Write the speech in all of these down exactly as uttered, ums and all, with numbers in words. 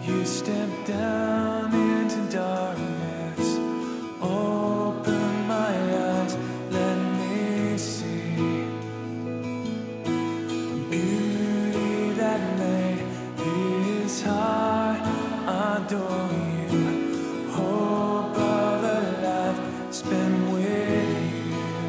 You step down into darkness, open my eyes, let me see beauty that made this heart adore you, hope of a life spent with you.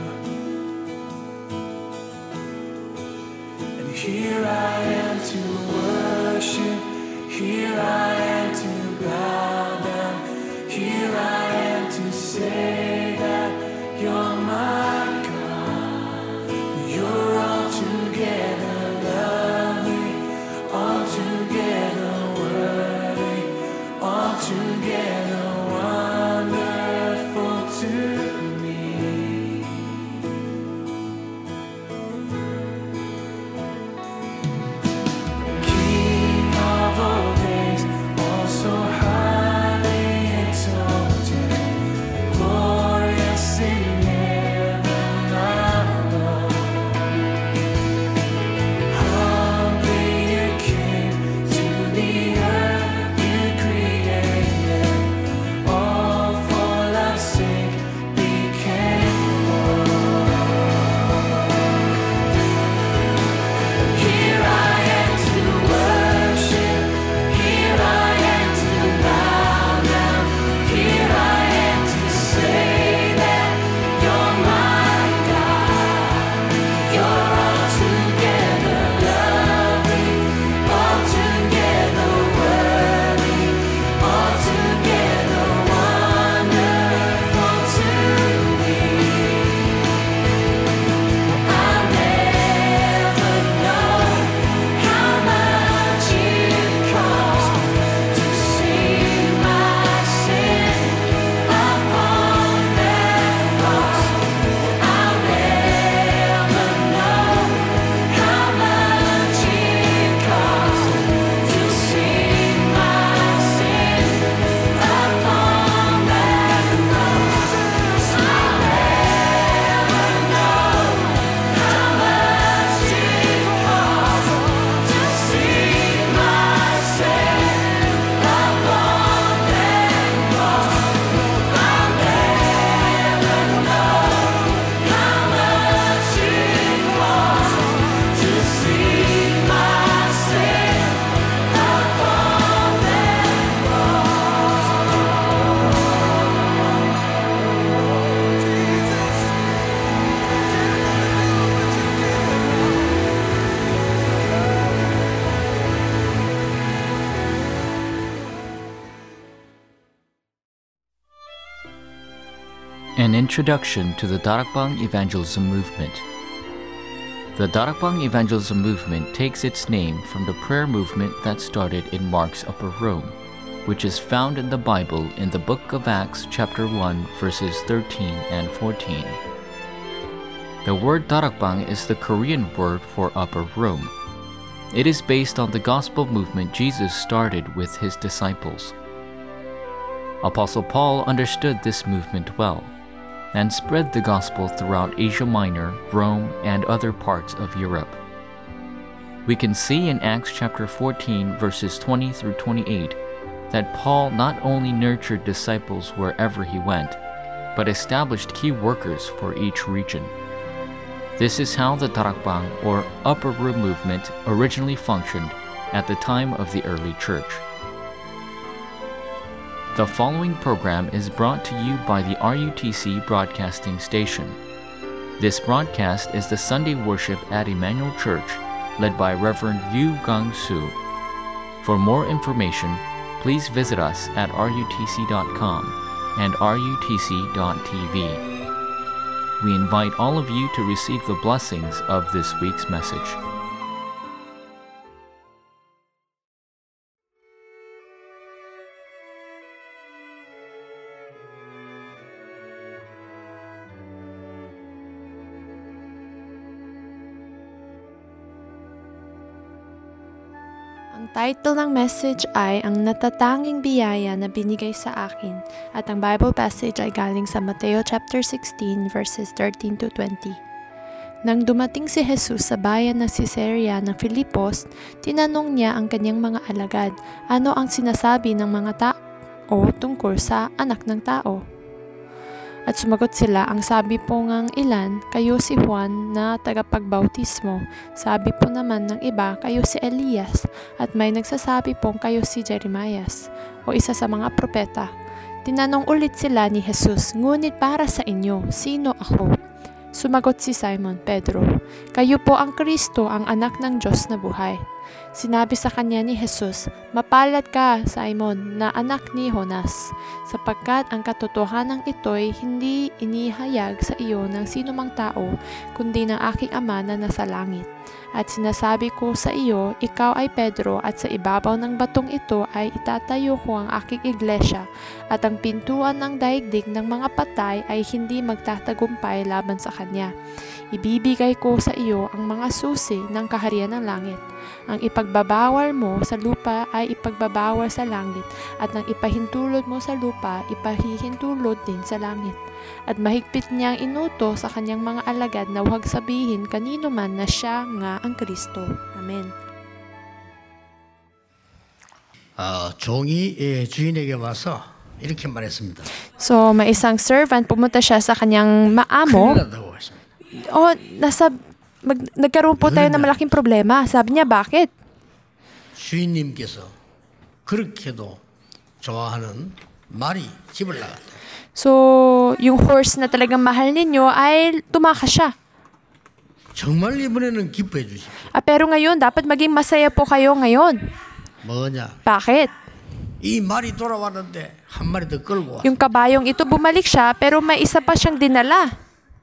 And here I am to worship, here I am to bow down, here I am to say that you're my God. You're altogether lovely, altogether worthy, altogether wonderful to me. King of all days, also highly exalted, glorious in heaven above. Humbly you came to the earth you created, all for love's sake became born. Here I am to worship, here I am to bow down, here I am to say that you're my God. You're altogether lovely, altogether worthy, altogether wonderful to me. I'll never know how much it cost to see my sin upon that cross. I'll never know how much it cost to see my sin upon that cross. I'll never know how much it cost to see my sin upon that cross. I'll never know how much it cost to see my sin upon that An introduction to the Darakbang Evangelism Movement. The Darakbang Evangelism Movement takes its name from the prayer movement that started in Mark's Upper Room, which is found in the Bible in the book of Acts chapter one verses thirteen and fourteen. The word Darakbang is the Korean word for upper room. It is based on the gospel movement Jesus started with his disciples. Apostle Paul understood this movement well and spread the gospel throughout Asia Minor, Rome, and other parts of Europe. We can see in Acts chapter fourteen verses twenty through twenty-eight that Paul not only nurtured disciples wherever he went, but established key workers for each region. This is how the Darakbang or upper room movement originally functioned at the time of the early church. The following program is brought to you by the R U T C broadcasting station. This broadcast is the Sunday worship at Emmanuel Church, led by Reverend Yu Gang-soo. For more information, please visit us at R U T C dot com and R U T C dot T V. We invite all of you to receive the blessings of this week's message. Ang title ng message ay Ang Natatanging Biyaya na Binigay sa Akin at ang Bible passage ay galing sa Mateo chapter sixteen verses thirteen to twenty. Nang dumating si Jesus sa bayan ng Caesarea ng Filipos, tinanong niya ang kanyang mga alagad, ano ang sinasabi ng mga tao tungkol sa anak ng tao? At sumagot sila, ang sabi po ngang ilan, kayo si Juan na tagapagbautismo. Sabi po naman ng iba, kayo si Elias. At may nagsasabi pong kayo si Jeremias o isa sa mga propeta. Tinanong ulit sila ni Jesus, ngunit para sa inyo, sino ako? Sumagot si Simon Pedro, kayo po ang Kristo, ang anak ng Diyos na buhay. Sinabi sa kanya ni Jesus, mapalad ka, Simon, na anak ni Jonas, sapagkat ang katotohanan ito'y hindi inihayag sa iyo ng sinumang tao, kundi ng aking Ama na nasa langit. At sinasabi ko sa iyo, ikaw ay Pedro, at sa ibabaw ng batong ito ay itatayo ko ang aking iglesia, at ang pintuan ng daigdig ng mga patay ay hindi magtatagumpay laban sa kanya. Ibibigay ko sa iyo ang mga susi ng kaharian ng langit. Ang ipagbabawal mo sa lupa ay ipagbabawal sa langit, at ang ipahintulot mo sa lupa, ipahihintulot din sa langit. At mahigpit niyang inuto sa kanyang mga alagad na huwag sabihin kanino man na siya nga ang Kristo. Amen. 어, 종이 예, 주인에게 와서 이렇게 말했습니다. So, may isang servant, pumunta siya sa kanyang maamo. 큰일 났다고 했습니다. Oh, nasa, mag, nagkaroon po tayo ng malaking problema. Sabi niya, bakit? 주인님께서 그렇게도 좋아하는 말이 집을 나갔다. So, yung horse na talagang mahal ninyo ay tumakas siya. 정말 이번에는 기뻐해 주십시오. Ah, pero ngayon, dapat maging masaya po kayo ngayon. 뭐냐? Bakit? 이 말이 돌아왔는데 한 마리 더 끌고 와. Yung kabayong ito bumalik siya, pero may isa pa siyang dinala.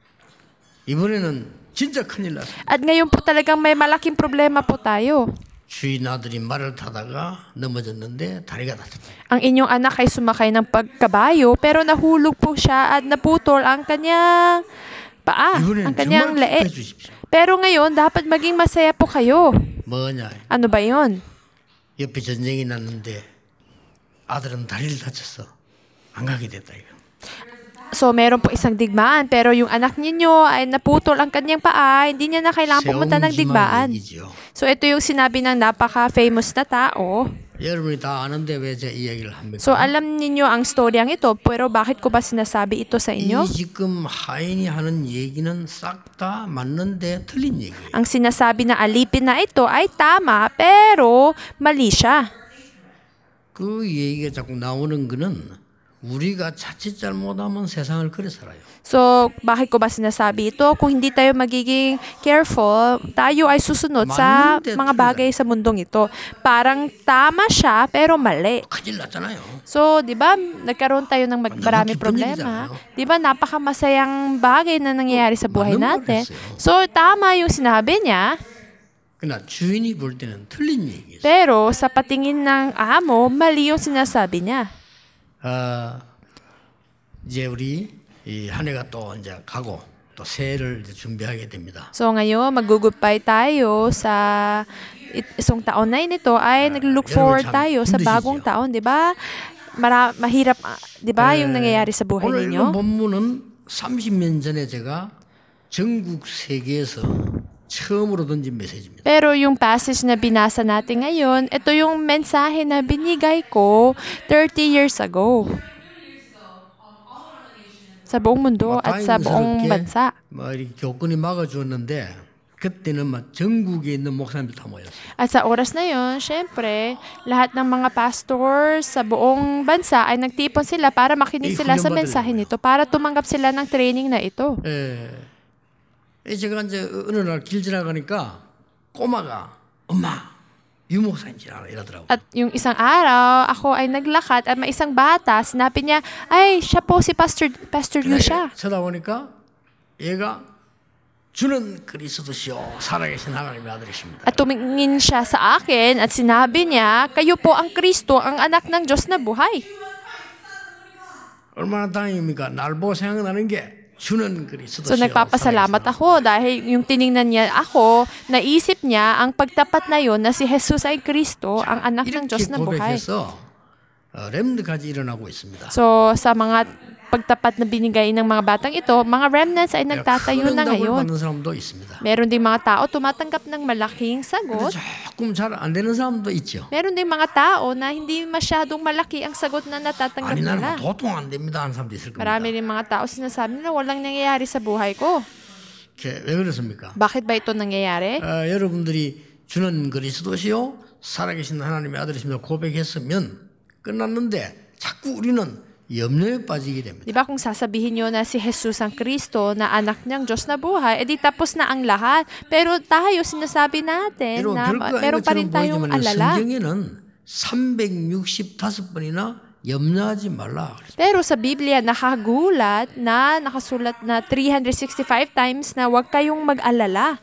이번에는 진짜 큰일 났어. At ngayon po talagang may malaking problema po tayo. 주인 아들이 말을 타다가 넘어졌는데 다리가 다쳤다. Ang inyong anak ay sumakay ng pagkabayo, pero nahulog po siya at naputol ang kanyang paa, 이번에는 ang kanyang 정말 기뻐해 leeg. 주십시오. Pero ngayon, dapat maging masaya po kayo. 뭐냐? Ano ba yon? 옆에 전쟁이 났는데 아들은 다리를 다쳤어. 안 가게 됐다 이거. So, meron po isang digmaan, pero yung anak ninyo ay naputol ang kanyang paa, hindi niya na kailangan pumunta ng digmaan. 얘기죠. So, ito yung sinabi ng napaka-famous na tao. 여러분이 다 아는데 왜 제 이야기를 합니까? So, alam ninyo ang storyang ito, pero bakit ko ba sinasabi ito sa inyo? 이 지금 하인이 하는 얘기는 싹 다 맞는데 틀린 얘기예요. Ang sinasabi ng alipin na ito ay tama, pero mali siya. 그 얘기가 자꾸 나오는 거는 우리가 자칫 잘못하면 세상을 그래 살아요. So, bakit ko ba sinasabi ito? Kung hindi tayo magiging careful, tayo ay susunod sa mga bagay sa mundong ito. Parang tama siya, pero mali. 큰일 났잖아요. So, di ba, nagkaroon tayo ng mag- maraming problema. Di ba, napakamasayang bagay na nangyayari sa buhay natin. So, tama yung sinabi niya, 그러나 주인이 볼 때는 틀린 얘기예요. pero sa patingin ng amo, mali yung sinasabi niya. 어, 이제 우리 이 한 해가 또 이제 가고 또 새해를 이제 준비하게 됩니다. So ngayon, mag-goodbye tayo sa it- isang taon na ito ay nag-look forward tayo sa bagong taon, di ba? Mara- mahirap, ah, di ba, yung nangyayari sa buhay 오늘 ninyo? 읽은 본문은 삼십 년 전에 제가 전국 세계에서 처음으로 던진 메시지입니다. Pero yung passage na binasa natin ngayon, ito yung mensahe na binigay ko thirty years ago. Sa buong mundo at sa buong bansa. 뭐 이렇게 교권이 막아주었는데 그때는 막 전국에 있는 목사님들 다 모였어요. At sa oras na yun, syempre, lahat ng mga pastors sa buong bansa ay nagtipon sila para makinig sila sa mensahe nito, para tumanggap sila ng training na ito. 예. 예, 제가 이제 어느 날 길 지나가니까 꼬마가 엄마 유 목사님 지나가 이러더라고. At yung isang araw, ako ay naglakad at may isang bata, sinabi niya, ay, siya po si Pastor, Pastor Yu siya. 쳐다보니까 얘가 주는 그리스도시요 살아계신 하나님의 아들이십니다. At tumingin siya sa akin at sinabi niya, kayo po ang Kristo, ang anak ng Diyos na buhay. 얼마나 다행입니까? 날 보고 생각나는 게 주는 그리스도시요. So nagpapasalamat ako dahil yung tiningnan niya ako, naisip niya ang pagtapat na yon na si Jesus ay Kristo, ang anak ng Diyos na buhay. 고백해서 어, 렘드까지 일어나고 있습니다. So sa mga pagtapat na binigay ng mga batang ito, mga remnants ay nagtatayo na 큰 응답을 ngayon. 받는 사람도 있습니다. Meron ding mga tao tumatanggap ng malaking 근데 sagot. 조금 잘 안 되는 사람도 있죠. Meron ding mga tao na hindi masyadong malaki ang sagot na natatanggap 아니 나는 nila. 뭐 도통 안 됩니다 하는 사람도 있을 겁니다. Marami rin mga tao sinasabi nila walang nangyayari sa buhay ko. 이렇게 왜 그렇습니까? Bakit ba ito nangyayari? 어, 여러분들이 주는 그리스도시요 살아계신 하나님의 아들이시며 고백했으면 끝났는데 자꾸 우리는 염려에 빠지게 됩니다. Di ba kung sasabihin nyo na si Jesus ang Kristo na anak niyang Diyos na buhay, edi tapos na ang lahat. Pero tayo sinasabi natin 여러분 na 별거 아닌 meron pa rin 것처럼 tayong 보이지만 alala. 성경에는 삼백육십오 번이나 염려하지 말라. Pero sa Biblia nakagulat na nakasulat na three hundred sixty-five times na huwag kayong mag-alala.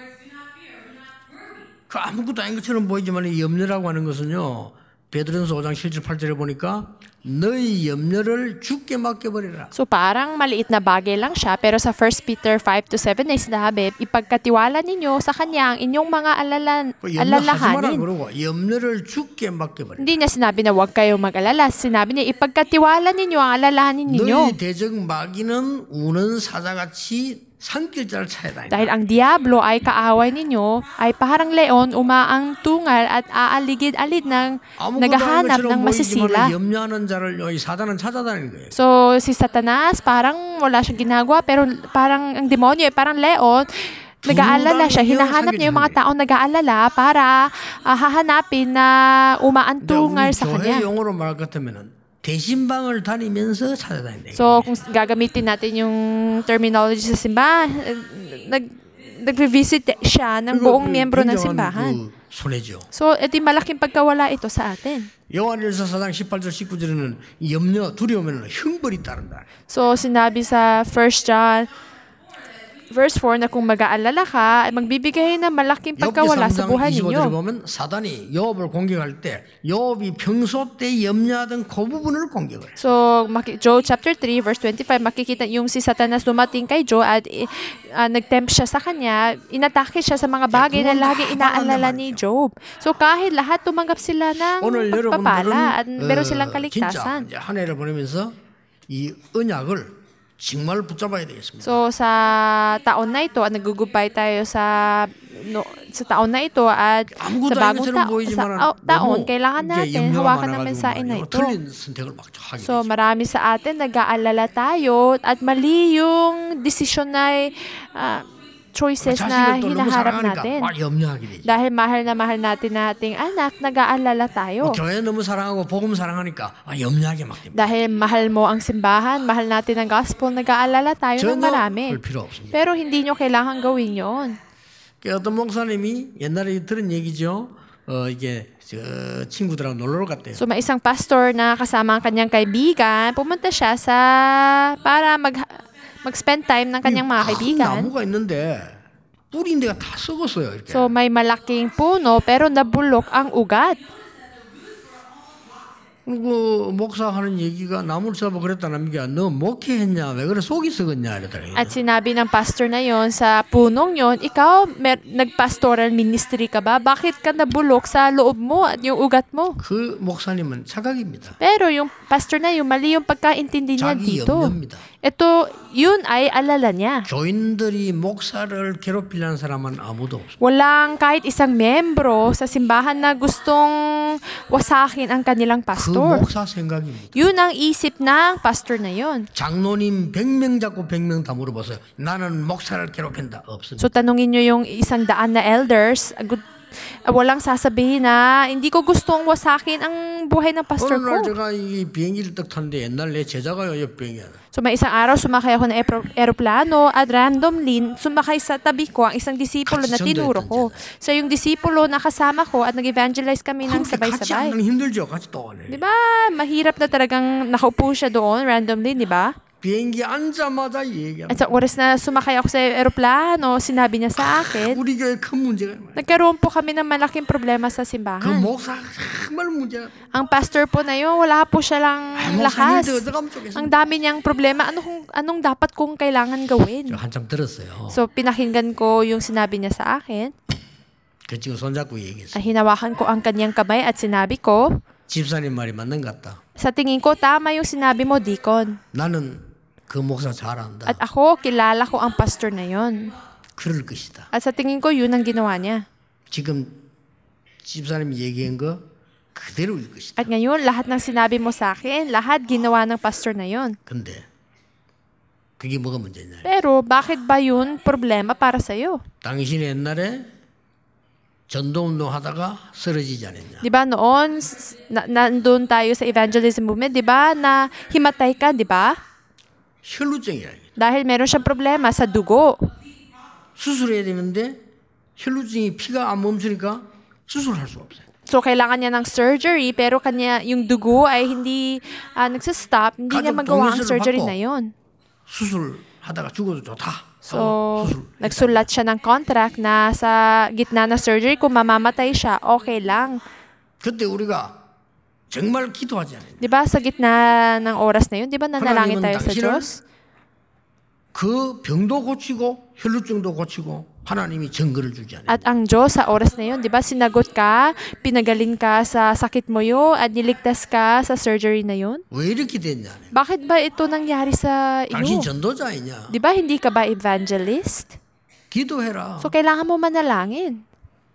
그 아무것도 아닌 것처럼 보이지만 이 염려라고 하는 것은요. 베드로전서 오 장 칠 절 팔 절에 보니까 너희 염려를 주께 맡겨버리라. So parang maliit na bagay lang siya, pero sa First Peter five to seven ay sinabi, ipagkatiwala ninyo sa Kanya ang inyong mga alalan, 염려하지 마라 alalahanin. 그러고 염려를 주께 맡겨버리라. Hindi niya sinabi na huwag kayong mag-alala. Sinabi niya, ipagkatiwala ninyo ang alalahanin ninyo. 너희 대적 마귀는 우는 사자같이 산길자를 찾아다닌다. Dahil ang Diablo ay kaaway ninyo, ay parang leon umaang tungal at aaligid-alid ng 아무것도 아닌 naghahanap ng 것처럼 masisila. 보이지만 염려하는 자를 이 사단은 찾아다니는 거예요. So, si Satanas, parang wala siyang ginagawa, pero parang ang demonyo ay parang leon, nag-aalala siya. Hinahanap niya yung mga taong nag-aalala para ah, hahanapin na umaantungal sa 교회 kanya. 용어로 말할 것 같으면은 대신방을 다니면서 찾아다닌다. So, kung gagamitin natin yung terminology sa simbahan, eh, nag, nag-visit siya ng buong miyembro ng simbahan. 그 손해죠. So, edi malaking pagkawala ito sa atin. 요한일서 사 장 십팔 절 십구 절에는 염려 두려움에는 형벌이 따른다. So, sinabi sa First John verse four na kung mag-aalala ka, ay magbibigay ng malaking 욥기 pagkawala 삼 sa 장 buhay 이십오 절에 ninyo. 보면 사단이 욥을 공격할 때 욥이 평소 때 염려하던 그 부분을 공격을 해요. So, maki- Job chapter three verse twenty-five, makikita yung si Satanas dumating kay Job at uh, nag-tempt siya sa kanya, inatake siya sa mga bagay na lagi inaalala ni Job. So, kahit lahat tumanggap sila ng 오늘 pagpapala at 여러분들은 meron silang 어, 진짜 kaligtasan. 이제 한 해를 보내면서 이 언약을 정말 붙잡아야 되겠습니다. So sa taon na ito, at nagugupay tayo sa no, sa taon na ito at 아무것도 sa 아닌 bagong 것처럼 ta- 보이지만 sa oh, taon, kailangan natin hawakan ng mensahe na ito. 틀린 선택을 막 하게 So 되죠. marami sa atin nag-aalala tayo at mali yung desisyon na ah, choices na 자식을 또 너무 hinaharap 사랑하니까 natin. 막 염려하게 되죠. Dahil mahal na mahal natin na ating anak, nag-aalala 뭐 tayo. 교회 너무 사랑하고 복음 사랑하니까 아, 염려하게 막 됩니다. Dahil mahal mo ang simbahan, mahal natin ang gospel, nag-aalala tayo ng 전혀 marami. 그럴 필요 없습니다. Pero hindi nyo kailangan gawin yon. 그 어떤 목사님이 옛날에 들은 얘기죠. 어 이게 저 친구들하고 놀러 갔대요. So may isang pastor na kasama ang kanyang kaibigan, pumunta siya sa para mag mag-spend time ng kanyang mga 큰 kaibigan. 나무가 있는데 뿌린 데가 다 썩었어요. 이렇게. So may malaking puno pero nabulok ang ugat. 그 목사 하는 얘기가 나무를 잡아 그랬다는 게 너 목회했냐 왜 그래 속이 썩었냐 이러더래요. At sinabi ng pastor na yon sa punong yon, ikaw mer- nag-pastoral ministry ka ba? Bakit ka nabulok sa loob mo at yung ugat mo? 그 목사님은 착각입니다. Pero yung pastor na yung mali yung pagkaintindi niya 자기 dito. 염려입니다. Ito, yun ay alala niya. 교인들이 목사를 괴롭히려는 사람은 아무도 없습니다. Walang kahit isang membro sa simbahan na gustong wasakin ang kanilang 그 pastor. 목사 생각입니다. Yun ang isip ng pastor na yun. 장로님 백 명 잡고 백 명 다 물어보세요. 나는 목사를 괴롭힌다. 없습니다. So tanungin nyo yung isang daan na elders, agud- ah, walang sasabihin na hindi ko gustong wasakin ang buhay ng pastor 어느 날 ko. 제가 이 비행기를 딱 탔는데 옛날 내 제자가요 옆병이야. So may isang araw sumakay ako ng epro- eroplano at randomly sumakay sa tabi ko ang isang disipulo na tinuro ko. So yung disipulo na kasama ko at nag-evangelize kami ng 그렇게 같이 sabay-sabay. 앉는 힘들죠. 같이 떠가네. Di ba? Mahirap na talagang nakaupo siya doon randomly, di ba? 비행기 앉자마자 얘기합니다. At sa oras na sumakay ako sa eroplano, sinabi niya sa akin, 우리 교회 큰 문제가 있어요. nagkaroon po kami ng malaking problema sa 그 simbahan. 목사 정말 문제가 Ang pastor po na yun, wala po siya lang 목사님 lakas. 어떡하면 좋겠어요. Ang dami niyang problema. Ano kung, anong dapat kong kailangan gawin? 저 한참 들었어요. So, pinakinggan ko yung sinabi niya sa akin. 그 친구 손잡고 얘기했어요. Ah, hinawakan ko ang kanyang kamay at sinabi ko, 집사님 말이 맞는 것 같다. Sa tingin ko, tama yung sinabi mo, Deacon. 나는 그 목사 잘 안다. At ako, kilala ko ang pastor na yon. 그럴 것이다. At sa tingin ko, yun ang ginawa niya. 지금 집사님이 얘기한 거 그대로일 것이다. At ngayon, lahat ng sinabi mo sa akin, lahat ginawa ng pastor na yon. 근데 그게 뭐가 문제냐? Pero, bakit ba yun problema para sa'yo? 당신이 옛날에 전도운동 하다가 쓰러지지 않았냐? Di ba noon, s- na, nandun tayo sa evangelism movement, di ba, na himatay ka, di ba? 혈루증이라. Dahil meron siyang problema sa dugo. 수술해야 되는데 혈루증이 피가 안 멈추니까 수술할 수 없어요. So, kailangan niya ng surgery, pero kanya, yung dugo ay hindi uh, nagsastop, hindi niya 가족 magawa ang 동의서를 surgery 받고 na yon. 수술하다가 죽어도 좋다. So, 하고 수술. nagsulat siya ng contract na sa gitna ng surgery, kung mamamatay siya, okay lang. 그때 우리가 정말 기도하지 않았냐? Di ba sa gitna ng oras na yun, di ba nanalangin 하나님은 tayo sa 당신을 Diyos? 그 병도 고치고 혈루증도 고치고 하나님이 증거를 주지 않아요. At ang Diyos sa oras na yun, di ba sinagot ka, pinagaling ka sa sakit mo yun, at niligtas ka sa surgery na yun? 왜 이렇게 됐냐? Bakit ba ito nangyari sa 당신 iyo? 전도자이냐? Di ba hindi ka ba evangelist? 기도해라. So, kailangan mo manalangin.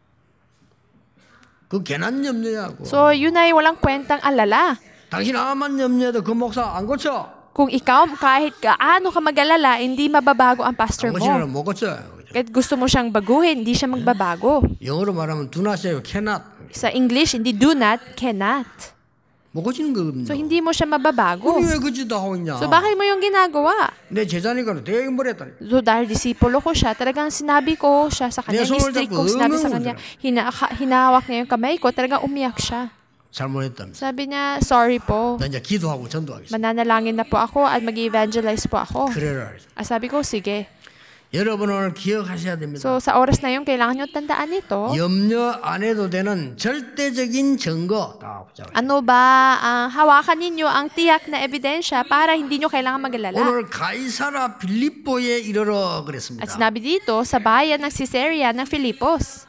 그 괜한 염려하고. So, yun ay walang kwentang alala. 당신 아만 염려해도 그 목사 안 고쳐. Kung ikaw, kahit gaano ka mag-alala, hindi mababago ang pastor 안 mo. 고치면 못 고쳐요. 그죠? Kahit gusto mo siyang baguhin, hindi siya magbabago. 영어로 말하면 do not이에요. cannot. Sa English, hindi do not, cannot. 못 고치는 거거든요. So, hindi mo siya mababago. 그럼 왜 그짓도 하고 있냐? So, bakit mo yung ginagawa? 내 제자니까 되게 뭐랬다. So, dahil disipulo ko siya, talagang sinabi ko siya sa kanya, 내 손을 ni-strict 잡고 kong sinabi sa 응응 kanya, hina, hinahawak niya yung kamay ko, talagang umiyak siya. 잘못했다면서. Sabi niya, sorry po, 나 이제 기도하고 전도하겠습니다. mananalangin na po ako at mag-evangelize po ako. 그래라. Ah, sabi ko, sige. 여러분 오늘 기억하셔야 됩니다. So, sa oras na yun, kailangan nyo tandaan ito. 염려 안 해도 되는 절대적인 증거 다 보자고요. Ano ba, ah, hawakan ninyo ang tiyak na ebidensya para hindi nyo kailangan mag-alala. 오늘 가이사라 빌립보에 이르러 그랬습니다. At sinabi dito, sa bayan ng Caesarea ng Filipos.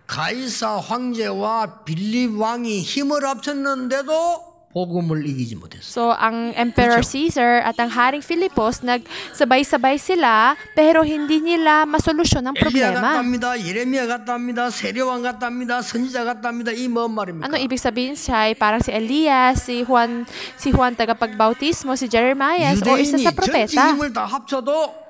가이사 황제와 빌립 왕이 힘을 합쳤는데도 복음을 이기지 못했어. So, ang Emperor 그렇죠. Caesar at ang Haring Filipos, nagsabay-sabay sila, pero hindi nila masolusyon ang 엘리야 problema. 같답니다. 예레미야 같답니다. 세례왕 같답니다. 선지자 같답니다. 이 뭔 말입니까? Ano ibig sabihin siya? Ay parang si Elias, si Juan, si Juan tagapagbautismo, si Jeremiah, o isa 유대인이 sa 전지 propeta. 힘을 다 합쳐도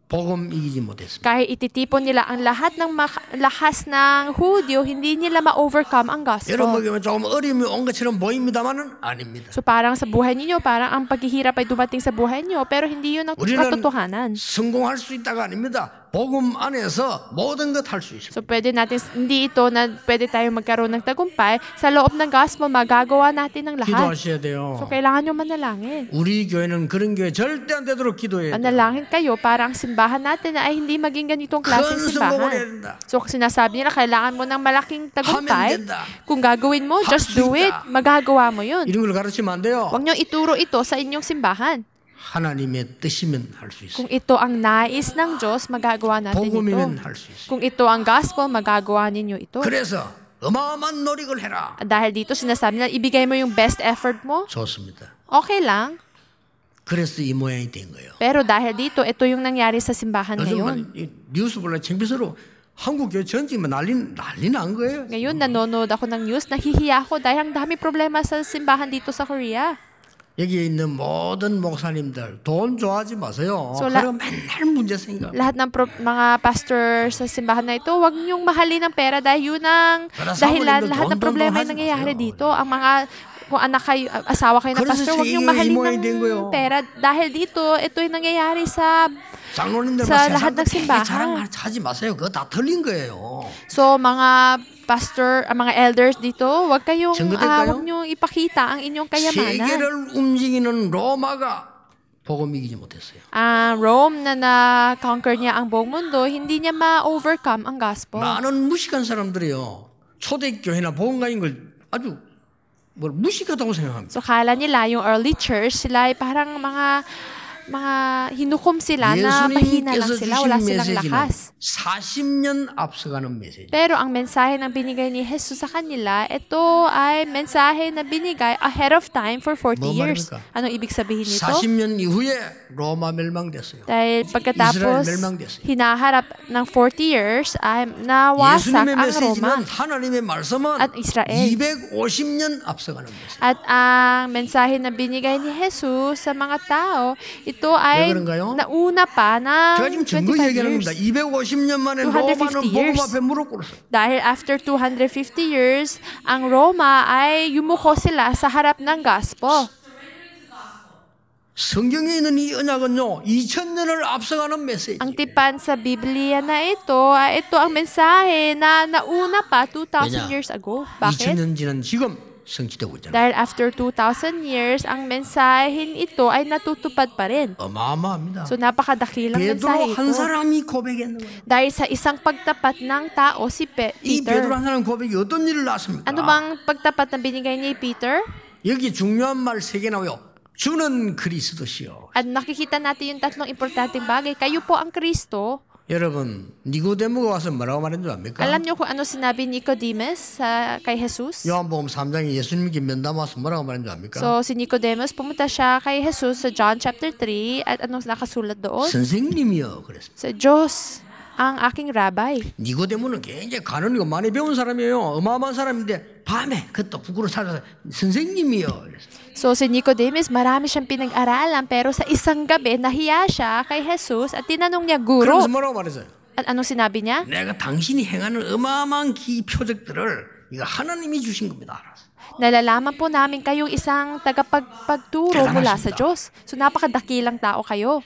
복음 이기지 못했습니다. Kahit ititipon nila ang lahat ng mak- lakas ng Hudyo, hindi nila ma-overcome ang gospel. 여러분 보기엔 조금 어려움이 온 것처럼 보입니다만은 아닙니다. So parang sa buhay ninyo, parang ang paghihirap ay dumating sa buhay niyo, pero hindi yun ang 우리는 katotohanan. 성공할 수 있다가 아닙니다. 복음 안에서 모든 것 할 수 있습니다. So pwede natin, hindi ito na pwede tayo magkaroon ng tagumpay. Sa loob ng gospel, magagawa natin ang lahat. 기도하셔야 돼요. So kailangan nyo manalangin. 우리 교회는 그런 교회 절대 안 되도록 기도해야 돼요. Manalangin kayo para ang simbahan natin na ay hindi maging ganitong klaseng 큰 성공을 해야 simbahan. 된다. So sinasabi nila, kailangan mo ng malaking tagumpay. 하면 된다. Kung gagawin mo, 할 just 수 do it. 있다. Magagawa mo yun. 이런 걸 가르치면 안 돼요. Huwag nyo ituro ito sa inyong simbahan. 하나님의 뜻이면 할 수 있어요. Kung ito ang nais ng Diyos, magagawa natin ito. 복음이면 할 수 있어요. Kung ito ang gospel, magagawa ninyo ito. 그래서 어마어마한 노력을 해라. Dahil dito sinasabi nila, ibigay mo yung best effort mo, 좋습니다. okay lang. 그래서 이 모양이 된 거예요. Pero dahil dito, ito yung nangyari sa simbahan ngayon. 요즘 이 뉴스 볼래 창피스러워. 한국 교회 전직만 난리 난리 난 거예요. Ngayon, nanonood ako ng news, nahihiya ako dahil ang dami problema sa simbahan dito sa Korea. 여기에 있는 모든 목사님들 돈 좋아하지 마세요. So, la- 그럼 맨날 문제 생겨. Lahat ng pro- mga pastor sa simbahan na ito, huwag niyong mahalin ng pera dahil yun ang Para dahilan. samunin, Lahat ng don, don, problema don, yung haji nangyayari maseyo. dito. Ang mga, kung anak kayo, asawa kayo ng 그래서 pastor, huwag niyong 세계의 mahalin 이모양이 된 거예요. ng pera. Dahil dito, ito yung nangyayari sa... 장로님들 sa 막 lahat ng 세상도 simbahan. 자랑하지 마세요. 그거 다 틀린 거예요. So, mga pastor, ang mga elders dito, huwag kayong, 증거될까요? ah, huwag niyong ipakita ang inyong kayamanan. 세계를 움직이는 로마가 복음 이기지 못했어요. Ah, Rome na na-conquer niya ang buong mundo, hindi niya ma-overcome ang gospel. 많은 무식한 사람들이요. 초대교회나 복음가인 걸 아주 뭘 무식하다고 생각합니다. So, kala nila yung early church, sila ay parang mga mga hinukom sila na mahina lang 예수님께서 sila, wala 주신 silang 메시지는 lakas. 사십 년 앞서가는 메시지. Pero ang mensahe ng binigay ni Jesus sa kanila, ito ay mensahe na binigay ahead of time for forty 뭐 years. 말입니까? Anong ibig sabihin nito? 사십 년 이후에 로마 멸망됐어요. Dahil pagkatapos 이스라엘 멸망됐어요. hinaharap ng forty years ay nawasak 예수님의 ang Roma 메시지는 하나님의 말씀은 at Israel. 이백오십 년 앞서가는 메시지. At ang mensahe na binigay ni Jesus sa mga tao, ito ay 왜 그런가요? nauna pa ng 제가 지금 증거 twenty-five 얘기하는 years. 겁니다. 이백오십 년 만에 two hundred 로마는 fifty 복음 years. 앞에 무릎 꿇었어요. Dahil after two hundred fifty years, ang Roma ay yumuko sila sa harap ng gospel. 성경에 있는 이 언약은요, 이천 년을 앞서가는 메시지. Ang tipan sa Biblia na ito, ay ito ang mensahe na nauna pa two thousand years ago. 이천 Bakit? 년 지난 지금 성취되고 있잖아요. Dahil after two thousand years, ang mensahin ito ay natutupad pa rin. 어마어마합니다. So napakadakilang 베드로 mensahe 한 ito. 사람이 고백했는 거예요. Dahil sa isang pagtapat ng tao, si Pe- 이 베드로 Peter. 한 사람 고백이 어떤 일을 낳습니까? Ano bang pagtapat na binigay ni Peter? 여기 중요한 말 세 개 나와요. 주는 그리스도시요. At nakikita natin yung tatlong importanteng bagay. Kayo po ang Kristo. 여러분, 니고데모가 와서 뭐라고 말한 줄 압니까? Alam niyo kung ano sinabi ni Nicodemus sa kay Jesus? 요한복음 삼 장에 예수님께 면담 와서 뭐라고 말한 줄 압니까? So si Nicodemus pumunta siya kay Jesus sa John chapter three at anong nakasulat doon? 선생님이요 그랬습니다. Sa Diyos ang aking rabbi. 니고데모는 굉장히 가난이고 많이 배운 사람이에요. 어마어마한 사람인데 밤에 그것도 부끄러워 찾아서 선생님이요 그랬어요. So si Nicodemus, marami siyang pinag-aralan pero sa isang gabi nahiya siya kay Jesus at tinanong niya, Guro. 그러면서 뭐라고 말했어요? At anong sinabi niya? 내가 당신이 행하는 어마어마한 기 표적들을 이거 하나님이 주신 겁니다. Nalalaman po namin kayong isang tagapagpagturo mula sa 대단하십니다. Diyos. So napakadakilang tao kayo.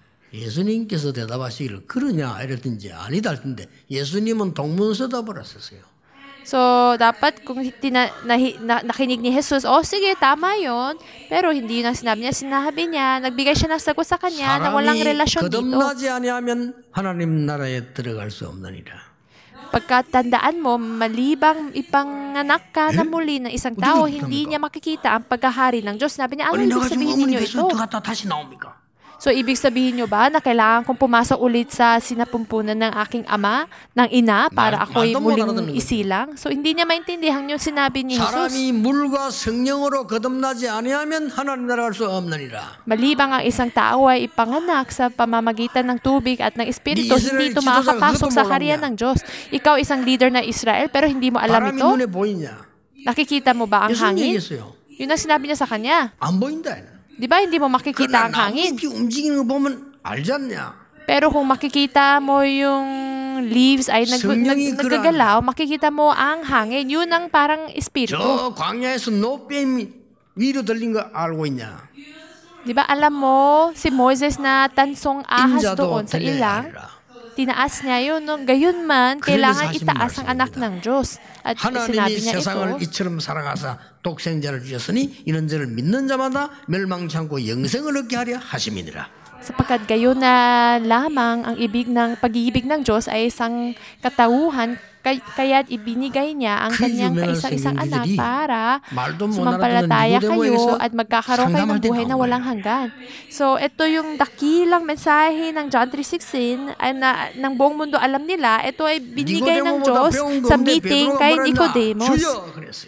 예수님께서 대답하시기를 그러냐 이랬든지 아니다 할 텐데 예수님은 동문서답을 하셨어요. So, dapat kung tina, nahi, na, nakinig ni Jesus, oh sige, tama yon. Pero hindi yun ang sinabi niya. Sinabi niya, nagbigay siya ng sagot sa kanya na walang 사람이 relasyon dito. 거듭나지 아니하면 하나님 나라에 들어갈 수 없느니라. Pagkatandaan mo, malibang ipanganak ka na muli ng isang tao, hindi niya makikita ang paghahari ng Diyos. Sabi niya, ano 아니 ibig 내가 지금 sabihin 어머니 ninyo 뱃속에 ito? 들어갔다 다시 나옵니까? So, ibig sabihin nyo ba na kailangan kong pumasok ulit sa sinapumpunan ng aking ama, ng ina, para 말- ako'y 말도 못 알아듣는 muling 거죠. isilang? So, hindi niya maintindihan yung sinabi ni Jesus. 사람이 물과 성령으로 거듭나지 아니하면 하나님 나라 갈 수 없느니라. Malibang ang isang tao ay ipanganak sa pamamagitan ng tubig at ng Espiritu, Di Israel hindi ito 지도자가 makakapasok 그것도 sa 몰랐냐? kaharian ng Diyos. Ikaw isang leader na Israel, pero hindi mo alam 바람이 ito? 눈에 보이냐? Nakikita mo ba ang 예수님 hangin? 얘기했어요. Yun ang sinabi niya sa kanya. 안 보인다. Di ba hindi mo 그러나 makikita ang hangin? 나뭇잎이 움직이는 거 보면 알지 않냐? Pero kung makikita mo yung leaves ay nag, nag, 성령이 nagagalaw, makikita mo ang hangin. Yun ang parang espiritu. 저 광야에서 노뱀이 위로 들린 거 알고 있냐? Di ba alam mo, si Moses na tansong ahas 인자도 doon sa 들려야 ilang, 하리라. tinaas niya yun. No? Gayon man, kailangan 하신 itaas ang anak 말씀입니다. ng Diyos. At sinabi 하나님이 niya 세상을 ito, 이처럼 사랑하사 독생자를 주셨으니 이는 저를 믿는 자마다 멸망치 않고 영생을 얻게 하려 하심이니라. sapagkat gayon na lamang ang ibig ng pag-ibig ng Diyos ay isang katauhan, kay, kaya't ibinigay niya ang 그 kanyang 유명한 kaisa-isang anak 성경들이 para 말도 못 sumampalataya 알아듣는 kayo 니고데모에게서 at magkakaroon kayo 상담할 ng 때 buhay na 나온 walang 거예요. hanggan. So, ito yung dakilang mensahe ng John three sixteen ay na ng buong mundo alam nila. Ito ay binigay ng 니고데모보다 Diyos 배운 거 sa 없는데 meeting 베드로가 kay 뭐랬냐? Nicodemus. 주여 그랬어요.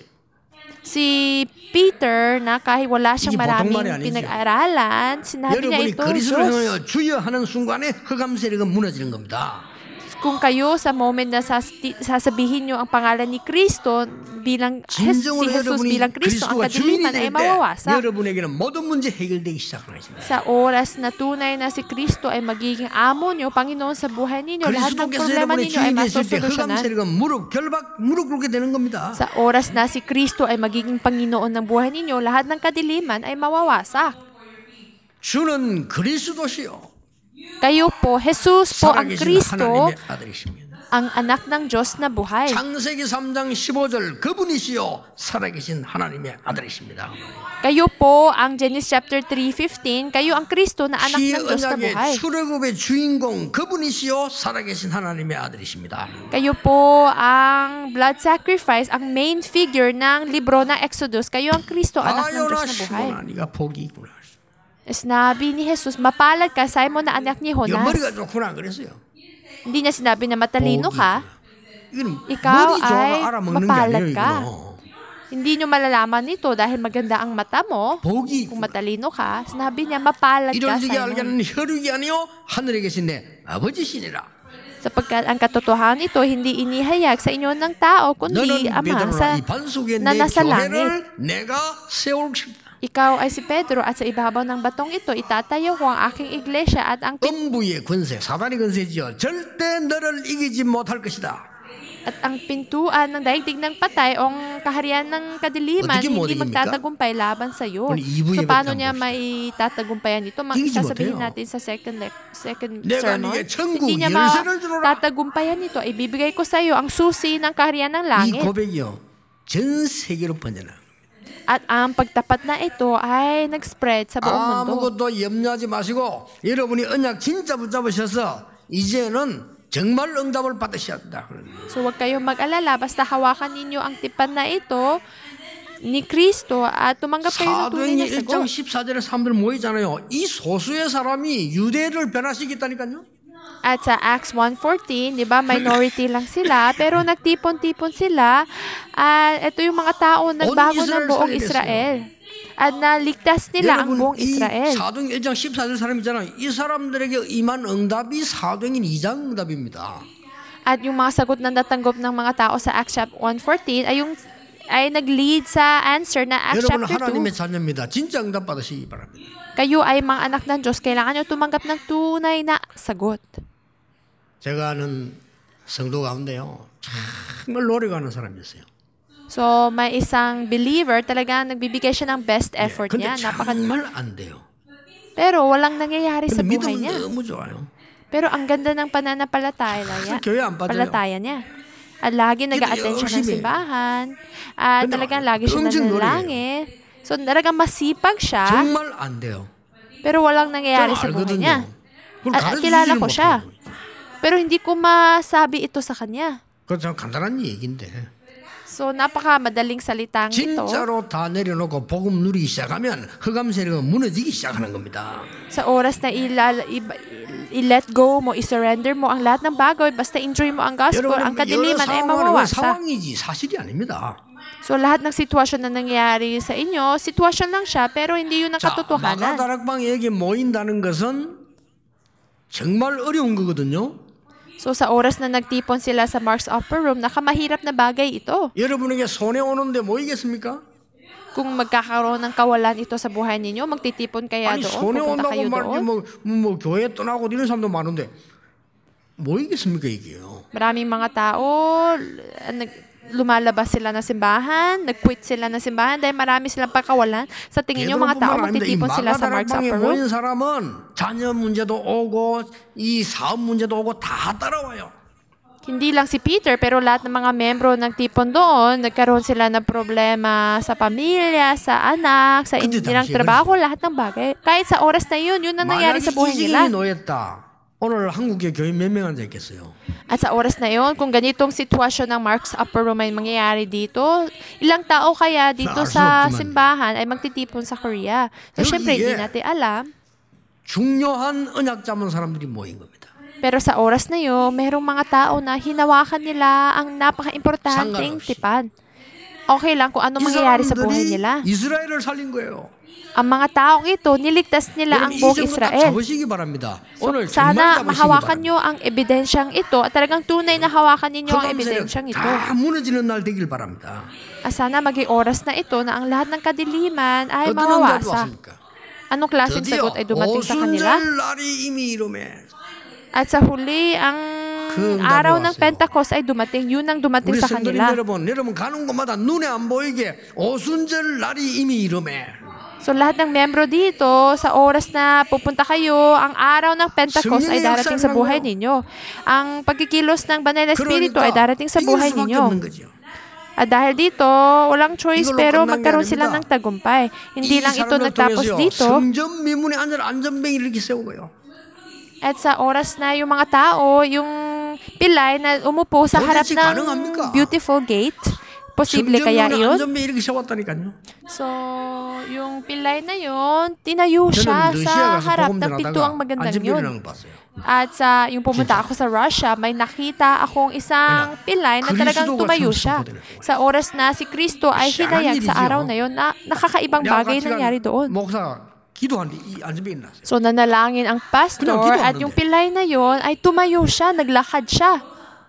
Si Peter, na kahit wala siyang 이게 보통 말이 maraming 아니죠. pinag-aralan, sinabi niya 여러분이 ito, 그리스도를 Diyos. 향하여 주여 하는 순간에 흑암 세력은 무너지는 겁니다. Kung kayo sa moment na sasti- sasabihin nyo ang pangalan ni Kristo bilang Jes- si 진정으로 Jesus 여러분이 bilang Kristo, ang 그리스도가 주인이 kadiliman ay 될 때 mawawasak. 여러분에게는 모든 문제 해결되기 시작하는 것입니다. Sa oras na tunay na si Kristo ay magiging amo nyo, Panginoon sa buhay ninyo, lahat ng 그리스도께서 problema 여러분의 ninyo ay 주인이 됐을 때 흑암 masosolusyonan. 세력은 무릎 결박 무릎 꿇게 되는 겁니다. Sa oras na si Kristo ay magiging Panginoon ng buhay ninyo, lahat ng kadiliman ay mawawasak. 주는 그리스도시요 Kayo po, Jesus po ang 살아계신 Kristo, 하나님의 아들이십니다. ang anak ng Diyos na buhay. 창세기 삼 장 십오 절 그분이시요 살아계신 하나님의 아들이십니다. Kayo po ang Genesis chapter three fifteen, kayo ang Kristo na anak 시 ng Diyos na buhay. 언약의 출애굽의 주인공 그분이시요 살아계신 하나님의 아들이십니다. Kayo po ang blood sacrifice, ang main figure ng libro na Exodus. Kayo ang Kristo, anak ng 아요나 Diyos na buhay. 시모나 네가 복이 있구나. Sinabi ni Jesus, mapalad ka, Simon na anak ni 이거 머리가 Jonas. 좋구나 그랬어요. Hindi niya sinabi na matalino 복이. ka. 이건 Ikaw 머리 좋아가 ay 알아먹는 게 mapalad 아니에요. ka. 이거는. Hindi nyo malalaman ito dahil maganda ang mata mo. 복이 Kung matalino ka, sinabi niya, mapalad ka, 이를 네게 알게 Simon. 하는 혈육이 아니요 하늘에 계신 내 아버지시니라. Sapagkat ang katotohanan ito, hindi inihayag sa inyo ng tao, kundi 너는 Ama 베드로라 sa, 이 반석에 na 내 nasa langit. 교회를 내가 세울 것이다. Ikaw ay si Pedro at sa ibabaw ng batong ito, itatayo ko ang aking iglesia at ang pin- 음부의 권세, 사단의 권세지요. 절대 너를 이기지 못할 것이다. at ang pintuan ng daigdig ng patay o ang kaharian ng kadiliman 어떻게 못 hindi 이깁니까? magtatagumpay laban sa iyo. 오늘 이 부에 So paano 뵙다 niya 봅시다. may tatagumpayan ito? Mag- 이기지 sasabihin 못해요. natin sa second lec- second 내가 sermon. 네게 천국 Hindi niya 열쇠를 주노라. matatagumpayan ito. Ibibigay ko sa iyo ang susi ng kaharian ng 이 langit. 고백이요 전 세계로 번져나. At ang pagtapat na ito ay nag-spread sa buong mundo. 아무것도 염려하지 마시고 여러분이 언약 진짜 붙잡으셔서 이제는 정말 응답을 받으셔야 한다. So huwag kayong mag-alala, basta hawakan ninyo ang tipan na ito ni Kristo at tumanggap kayo ng tunay 사도행전 na 일 장 sagot. 십사 절에 사람들 모이잖아요. 이 소수의 사람이 유대를 변화시켰다니까요. At sa Acts one fourteen, di ba, minority lang sila, pero nagtipon-tipon sila. At ito yung mga tao nagbago ng Israel buong 살려냈어요. Israel. At naligtas nila ang buong 여러분 이 Israel. 사도행 일 장 십사 절 사람 있잖아요. 이 사람들에게 임한 응답이 사도행인 이 장 응답입니다. At yung mga sagot na natanggap ng mga tao sa Acts one fourteen ay yung ay nag-lead sa answer na Acts 여러분은 chapter 하나님의 two. 자녀입니다. 진짜 응답 받으시기 바랍니다. Kayo ay mga anak ng Diyos. Kailangan nyo tumanggap ng tunay na sagot. 제가 아는 성도 가운데요. 정말 노력하는 사람이었어요. So, may isang believer, talaga nagbibigay siya ng best effort 근데 niya. Napaka, 정말 안 돼요. pero walang nangyayari sa 근데 buhay 믿음은 niya. 너무 좋아요. Pero ang ganda ng pananampalataya niya. 그래서 교회 안 빠져요. Palataya niya. At lagi nag-a-attend siya ng 열심히. simbahan. At 근데 talagang lagi siya 엄청 nanalangin. So, talagang masipag siya. 정말 안 돼요. Pero walang nangyayari 저는 sa buhay 알거든요. niya. 그걸 At, at kilala 가르치지를 ko siya. 못해요. Pero hindi ko masabi ito sa kanya. 그건 참 간단한 얘기인데 So, napaka-madaling salitang ito. 진짜로 다 내려놓고 복음 누리기 시작하면 흑암 세력은 무너지기 시작하는 겁니다. Sa oras na ilal, i- i-let go mo, i-surrender mo ang lahat ng bagay, basta enjoy mo ang gospel, ang 여러분 여러 kadiliman ay 상황은 mawawasa. 상황이지 사실이 아닙니다. So, lahat ng sitwasyon na nangyayari sa inyo, sitwasyon lang siya, pero hindi yun ang 자, katotohanan. 마가다락방에게 모인다는 것은 정말 어려운 거거든요. So, sa oras na nagtipon sila sa Mark's Upper Room, nakamahirap na bagay ito. 여러분에게 손해 오는데 모이겠습니까? Kung magkakaroon ng kawalan ito sa buhay ninyo, magtitipon kaya 아니 doon, 손해 pupunta 온다고 kayo 말이지 doon. 뭐, 뭐 교회 떠나고 이런 사람도 많은데 모이겠습니까 이게요? Maraming mga tao, nag, lumalabas sila ng simbahan, nag-quit sila ng simbahan dahil marami silang pagkawalan. Sa tingin nyo, mga tao, magtitipon sila sa Mark's 마가다락방에 Upper Room? 모인 사람은 자녀 문제도 오고 이 사업 문제도 오고 다 따라와요. Hindi lang si Peter, pero lahat ng mga membro ng tipon doon, nagkaroon sila ng problema sa pamilya, sa anak, sa 근데 nilang 당시에 trabaho, lahat ng bagay. Kahit sa oras na yun, yun ang nangyari 만약에 sa buhay 이 nila. 지경이 놓였다. 오늘 한국에 교회 몇 명 앉아 있겠어요? At sa oras na yun, kung ganitong sitwasyon ng Mark's Upper Room ay mangyayari dito, ilang tao kaya dito Sa sa Arsenal, simbahan ay magtitipon sa Korea? So, Pero syempre, hindi 이게- natin alam. 중요한 언약 잡은 사람들이 모인 겁니다. Pero sa oras na yun, mayroong mga tao na hinawakan nila ang napaka-importanting 상관없이. tipan. Okay lang kung ano 이 mangyayari sa buhay 사람들이 nila. 이스라엘을 살린 거예요. Ang mga taong ito, niligtas nila ang 여러분 이 buong 정도 딱 Israel. 잡으시기 바랍니다. So, 오늘 정말 sana 잡으시기 mahawakan 바랍니다. nyo ang ebidensyang ito at talagang tunay na hawakan ninyo ang 흑암 세력 ebidensyang ito. 다 무너지는 날 되길 바랍니다. At sana maging oras na ito na ang lahat ng kadiliman ay 어떤 응답이 mawawasa. 왔습니까? Anong klaseng 드디어 sagot ay dumating sa kanila? 오순절 날이 이미 이름에 At sa huli, ang 그 응답이 araw ng 왔어요. Pentecost ay dumating. Yun ang dumating 우리 sa 성도님 kanila. 여러분, 여러분 가는 곳마다 눈에 안 보이게 오순절 날이 이미 이름에 So lahat ng membro dito, sa oras na pupunta kayo, ang araw ng Pentecost ay 성령의 darating sa 역사를 buhay 하고요. ninyo. Ang pagkikilos ng Banal na Espiritu ay 그러니까 darating sa 이길 buhay 수밖에 ninyo. 없는 거죠. At dahil dito, walang choice 이걸로 pero 끝난 게 magkaroon sila 아닙니다. ng tagumpay. Hindi 이 lang ito 사람을 nagtapos 통해서요, dito. 성전 미문에 앉은 안전뱅이를 이렇게 세우고요. At sa oras na yung mga tao, yung pilay na umupo sa harap 도대체 ng 가능합니까? beautiful gate, Posible kaya 성전문은 iyon? 안전벨 이렇게 세웠다니까요. So, yung pilay na yun, tinayo siya 저는 러시아 sa 가서 harap 복음 ng pintuang 전하다가 magandang yun. 안전벨이라는 걸 봤어요. At sa yung pumunta ako sa Russia, may nakita akong isang pilay na talagang 그리스도가 tumayo 참 siya. 선포되는 거예요. Sa oras na si Kristo ay 희한한 hinayag sa 일이죠. araw na yun, na nakakaibang 내가 bagay 같이 nangyari 간 doon. 목사가 기도하는데 이 안전벨이 났어요. So nanalangin ang pastor 그냥 기도하는데. at yung pilay na yun ay tumayo siya, naglakad siya.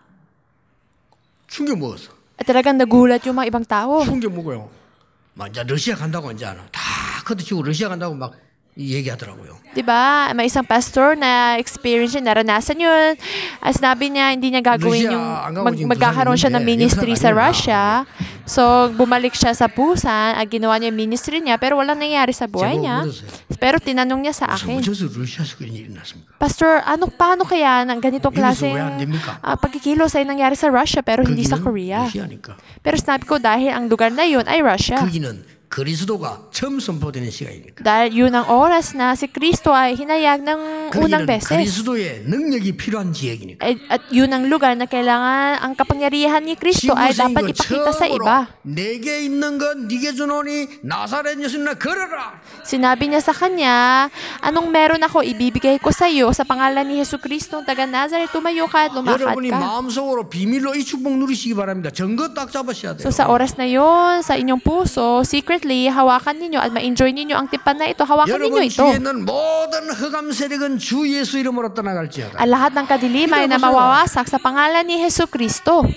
충격 먹었어. At talagang nagulat yung mga ibang tao. 충격 먹어요. 막 이제 러시아 간다고 이제 다 걷어치고 러시아 간다고 막 얘기하더라고요. Diba? May isang pastor na experience yun, naranasan yun. At sinabi niya, hindi niya gagawin Russia, yung ang gagawin mag, yung magkakaroon siya ng Busan ministry hindi, sa yung Russia. So, bumalik siya sa Busan at ginawa niya yung ministry niya pero walang nangyari sa buhay 제가 niya. 물었어요. Pero tinanong niya sa 무슨 akin, 어째서 러시아에서 그런 일이 났습니까? Pastor, ano, paano kaya ng ganitong 이래서 klaseng 왜안 됩니까? uh, pagkikilos ay nangyari sa Russia pero hindi sa 거기는 Korea? 러시아니까. Pero sinabi ko dahil ang lugar na yun ay Russia. 거기는 그리스도가 처음 선포되는 시간이니까. Dahil yun ang oras na si Kristo ay hinayag ng unang 거기는 beses. 그리스도의 능력이 필요한 지역이니까. At, at yun ang lugar na kailangan ang kapangyarihan ni Kristo ay dapat ipakita sa iba. 내게 있는 건 네게 주노니 나사렛 예수님나 걸어라. Sinabi niya sa kanya, anong meron ako ibibigay ko sa iyo sa pangalan ni Hesus Kristo taga Nazareth, tumayo ka at lumakad 여러분이 ka. 마음속으로 비밀로 이 축복 누리시기 바랍니다. 증거 딱 잡으셔야 돼요. So sa oras na yon, sa inyong puso, secretly, hawakan ninyo at ma-enjoy ninyo ang tipan na ito. Hawakan ninyo 여러분 ito. 주위에 있는 모든 흑암 세력은 주 예수 이름으로 떠나갈지어다. Ang lahat ng kadiliman na mawawasak sa pangalan ni Hesus Kristo.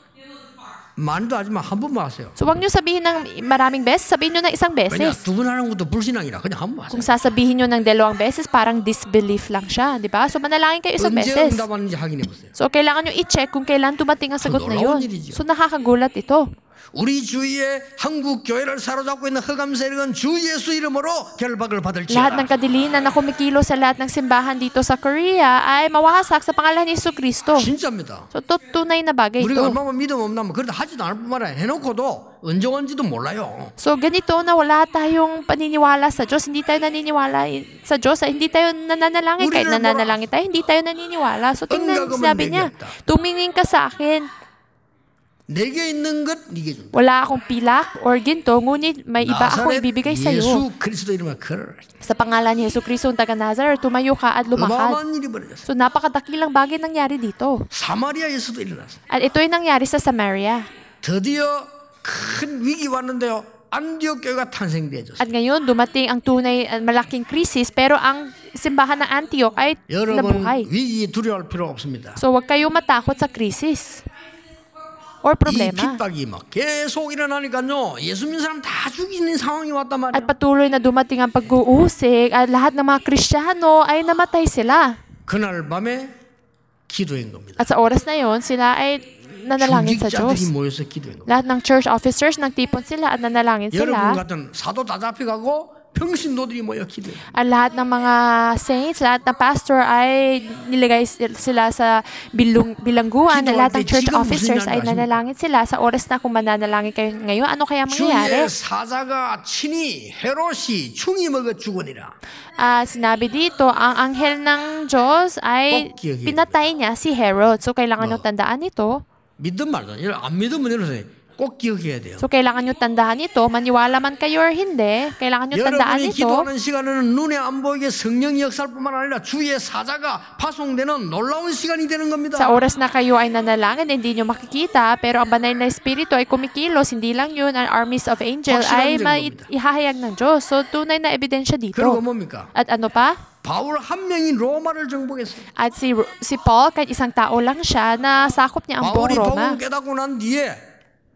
많이도 하지만 한 번만 하세요. So wag niyo sabihin ng maraming beses, sabihin niyo ng isang 왜냐 beses. 두 번 하는 것도 불신앙이라 그냥 한 번 하세요. Kung sasabihin nyo ng dalawang beses, parang disbelief lang siya, di ba? So manalangin kayo isang 언제 beses. 응답하는지 확인해 보세요. So kailangan nyo i-check kung kailan dumating ang sagot na yun. So nakakagulat ito. 우리 주위에 한국 교회를 사로잡고 있는 흑암 세력은 주 예수 이름으로 결박을 Lahat ng 받을지어다. kadilinan na kumikilo sa lahat ng simbahan dito sa Korea ay mawasak sa pangalan ni Hesus Kristo. 진짜입니다. So to, tunay na bagay 우리가 ito. 얼마나 믿음 없나면 그래도 하지도 않을 뿐만 아니라 해놓고도 언제 온지도 몰라요. So ganito na wala tayong paniniwala sa Diyos. Hindi tayo naniniwala sa Diyos. Hindi tayo nananalangin. Kahit 우리를 nananalangin tayo, hindi tayo naniniwala. So tingnan, 응가금은 sinabi 내게 niya, 없다. tumingin ka sa akin. 내게 있는 것 네게 준다. Wala akong pilak or ginto, ngunit may iba akong 나사렛 ibibigay sa iyo. 예수 그리스도 이름으로 걸어라. Sa pangalan ni Hesus Kristo ng taga Nazareth, tumayo ka at lumakad. 어마어마한 일이 벌어졌어. So napakadakilang bagay nangyari dito. 사마리아에서도 일어났어. At ito ay nangyari sa Samaria. 드디어 큰 위기 왔는데요. 안디옥 교회가 탄생되어졌어요. At ngayon, dumating ang tunay at malaking krisis, pero ang simbahan ng Antioch ay 여러분 nabuhay. 위기 두려워할 필요 없습니다. So huwag kayong matakot sa krisis or 이 problema. 핍박이 막 계속 일어나니까요. 예수 믿는 사람 다 죽이는 상황이 왔단 At 말이에요. patuloy na dumating ang pag-uusig at lahat ng mga Kristiyano ay namatay sila. 그날 밤에 기도한 겁니다. At sa oras na yon, sila ay nanalangin sa 중직자들이 Diyos. 모여서 기도한 겁니다. Lahat ng church officers nagtipon sila at nanalangin 여러분 sila. 같은 사도 다 잡혀가고 평신도들이 모여 기도해요. At lahat ng mga saints, lahat ng pastor ay nilagay sila sa bilung, bilangguan. At lahat ng church officers ay nanalangin sila sa oras na kung mananalangin kayo ngayon. Ano kaya mangyayari? 주의 사자가 친히 헤롯이 충이 먹어 죽으니라. Ah, sinabi dito, ang anghel ng Diyos ay pinatay niya si Herod. So kailangan nyo tandaan ito. 믿든 말든 안 믿으면 이러세요. 꼭 기억해야 돼요. So kailangan nyo tandaan ito. Maniwala man kayo or hindi, kailangan nyo tandaan 여러분이 ito. 기도하는 시간에는 눈에 안 보이게 성령의 역사뿐만 아니라 주의 사자가 파송되는 놀라운 시간이 되는 겁니다. Sa oras na kayo ay nanalangin, hindi nyo makikita, pero ang banal na espiritu ay kumikilos, hindi lang yun, ang armies of angels ay maihahayag ng Diyos. So tunay na ebidensya dito. 그리고 뭡니까? At ano pa? 바울 한 명이 로마를 정복했어요. At si, si Paul, kahit isang tao lang siya, na sakop niya ang buong 바울이 Roma. 복음 깨닫고 난 뒤에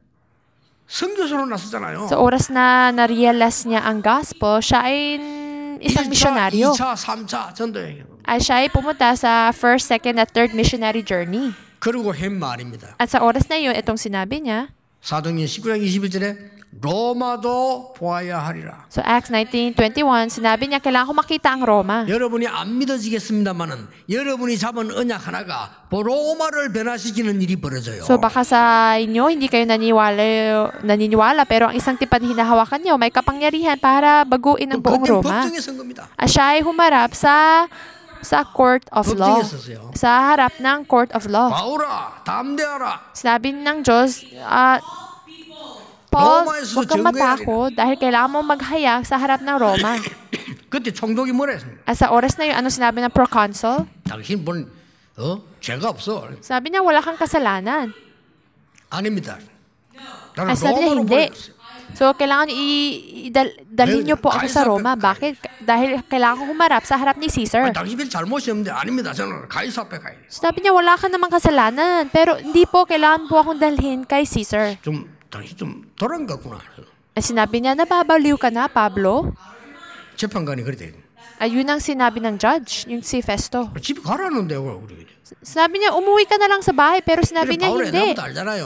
선교사로 나섰잖아요. Sa oras na na-realize niya ang gospel, siya ay isang misyonaryo. 이 차, 삼 차 전도여행. At siya ay pumunta sa first, second, at third missionary journey. 그리고 한 말입니다. At sa oras na yun, itong sinabi niya, 사도행전 십구 장 이십일 절에 로마도 보아야 하리라. so Acts nineteen twenty-one, sinabi niya, kailangan ko makita ang Roma. 여러분이 안 믿어지겠습니다만은 여러분이 잡은 언약 하나가 로마를 변화시키는 일이 벌어져요. So baka sa inyo, hindi kayo naniniwala, naniniwala pero ang isang tipan hinahawakan niyo, may kapangyarihan para baguin ang buong 그때 Roma. 법정에 선 겁니다. At siya ay humarap sa sa court of law. 법정에 섰어요. Sa harap ng court of law. 바울아 담대하라. Sinabi ng Diyos, ah, Paul, 로마에서 huwag kang 증거해야 matakot dahil kailangan mo maghayag sa harap ng Roma. 그때 총독이 뭐라 했습니까? At sa oras na yun, ano sinabi ng proconsul? 당신 본 어? 죄가 없어. Sabi niya, wala kang kasalanan. 아닙니다. 나는 Ay, sabi niya, 로마로 hindi. 보냈어요. So, kailangan i- i- dal- dalhin niyo po ako sa Roma. Bakit? Dahil kailangan ko humarap sa harap ni Caesar. 아니, 당신 별 잘못이 없는데 아닙니다. 저는 가이사 앞에 가야 돼요. Sabi niya, wala ka namang kasalanan. Pero hindi po, kailangan po akong dalhin kay Caesar. 좀 당신 좀 돌아간 것 같구나. At sinabi niya, nababaliw ka na, Pablo? 재판관이 그랬대. Ayun ang sinabi ng judge, yung si Festo. 집에 가라는데 왜 우리? Sabi niya, umuwi ka na lang sa bahay. Pero sinabi niya, 바울이 hindi. 나보다 알잖아요.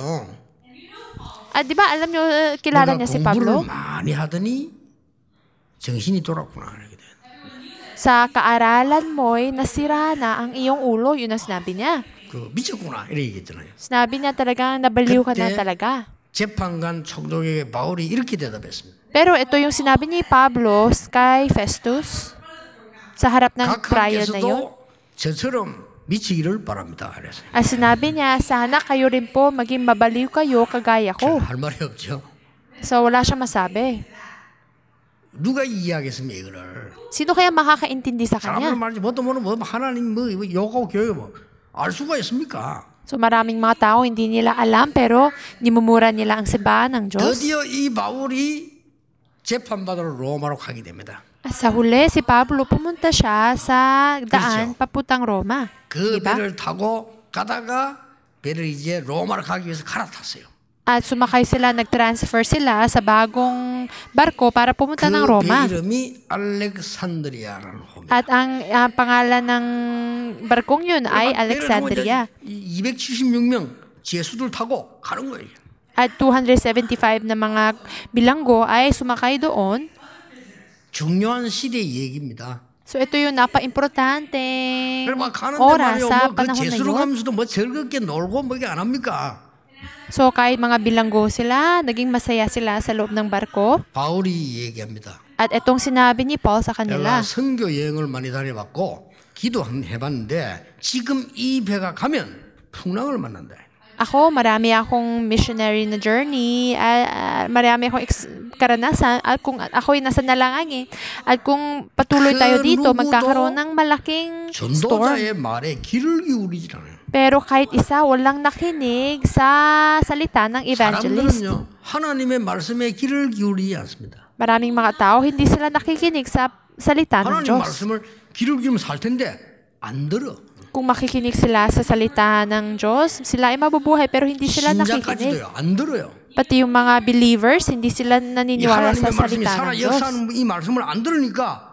Ah, di ba, alam niyo, uh, kilala niya si Pablo? 공부를 많이 하더니 정신이 돌았구나. 이렇게 돼. Sa kaaralan mo'y nasira na ang iyong ulo. Yun ang sinabi niya. 그 미쳤구나 이렇게 얘기했잖아요. Sinabi niya talagang nabaliw ka na 그때 talaga. 재판관 총독에게 바울이 이렇게 대답했습니다. Pero ito yung sinabi ni Pablo kay Festus sa harap ng 각 trial na yun. 학교에서도 저처럼 미치기를 바랍니다. 그래서 At sinabi niya, sana kayo rin po maging mabaliw kayo kagaya ko. 할 말이 없죠. So wala siya masabi. 누가 이해하겠습니까 이거를? Sino kaya makakaintindi sa 사람들 kanya? 말지 뭐도 모르는 뭐 하나님 뭐 욕하고 교회 뭐알 수가 있습니까? So maraming mga tao hindi nila alam pero nimumura nila ang simbahan ng Diyos. 드디어 이 바울이 재판받으러 로마로 가게 됩니다. At sa huli, si Pablo pumunta siya sa daan papuntang Roma. 그 Diba? 배를 타고 가다가 배를 이제 로마로 가기 위해서 갈아탔어요. At sumakay sila, nag-transfer sila sa bagong barko para pumunta ng Roma. 그 배 이름이 알렉산드리아라는 호입니다. At ang ah, pangalan ng barkong yun ay Alexandria. 이백칠십육 명 제수들 타고 가는 거예요. At two hundred seventy-five na mga bilanggo ay sumakay doon. 중요한 시대의 얘기입니다. So ito yung napaka-importanteng 그럼 막 가는데 oras 말이요. sa 뭐그 panahon na 제수로 yun. 가면서도 뭐 즐겁게 놀고 뭐 이게 안 합니까? So kahit mga bilanggo sila, naging masaya sila sa loob ng barko. 바울이 얘기합니다. At itong sinabi ni Paul sa 내가 kanila, 선교 여행을 많이 다녀봤고 기도 한번 해봤는데 지금 이 배가 가면 풍랑을 만난다. ako, marami akong missionary na journey, ah, ah, marami akong ex- karanasan, at kung ako'y nasa nalangangin, at kung patuloy tayo 그 dito, 누구도 magkakaroon ng malaking storm. 전도자의 말에 귀를 기울이지 않아요. Pero kahit isa, walang nakinig sa salita ng evangelist. 사람들은요 하나님의 말씀에 귀를 기울이지 않습니다. Maraming mga tao, hindi sila nakikinig sa salita ng 하나님 Diyos. 말씀을 귀를 기울이면 살 텐데 안 들어. Kung makikinig sila sa salita ng Diyos, sila ay mabubuhay pero hindi sila nakikinig. 신자까지도요 안 들어요. Pati yung mga believers, hindi sila 이 naniniwala 하나님의 sa 말씀이 salita 살아 ng Diyos. 역사하는 이 말씀을 안 들으니까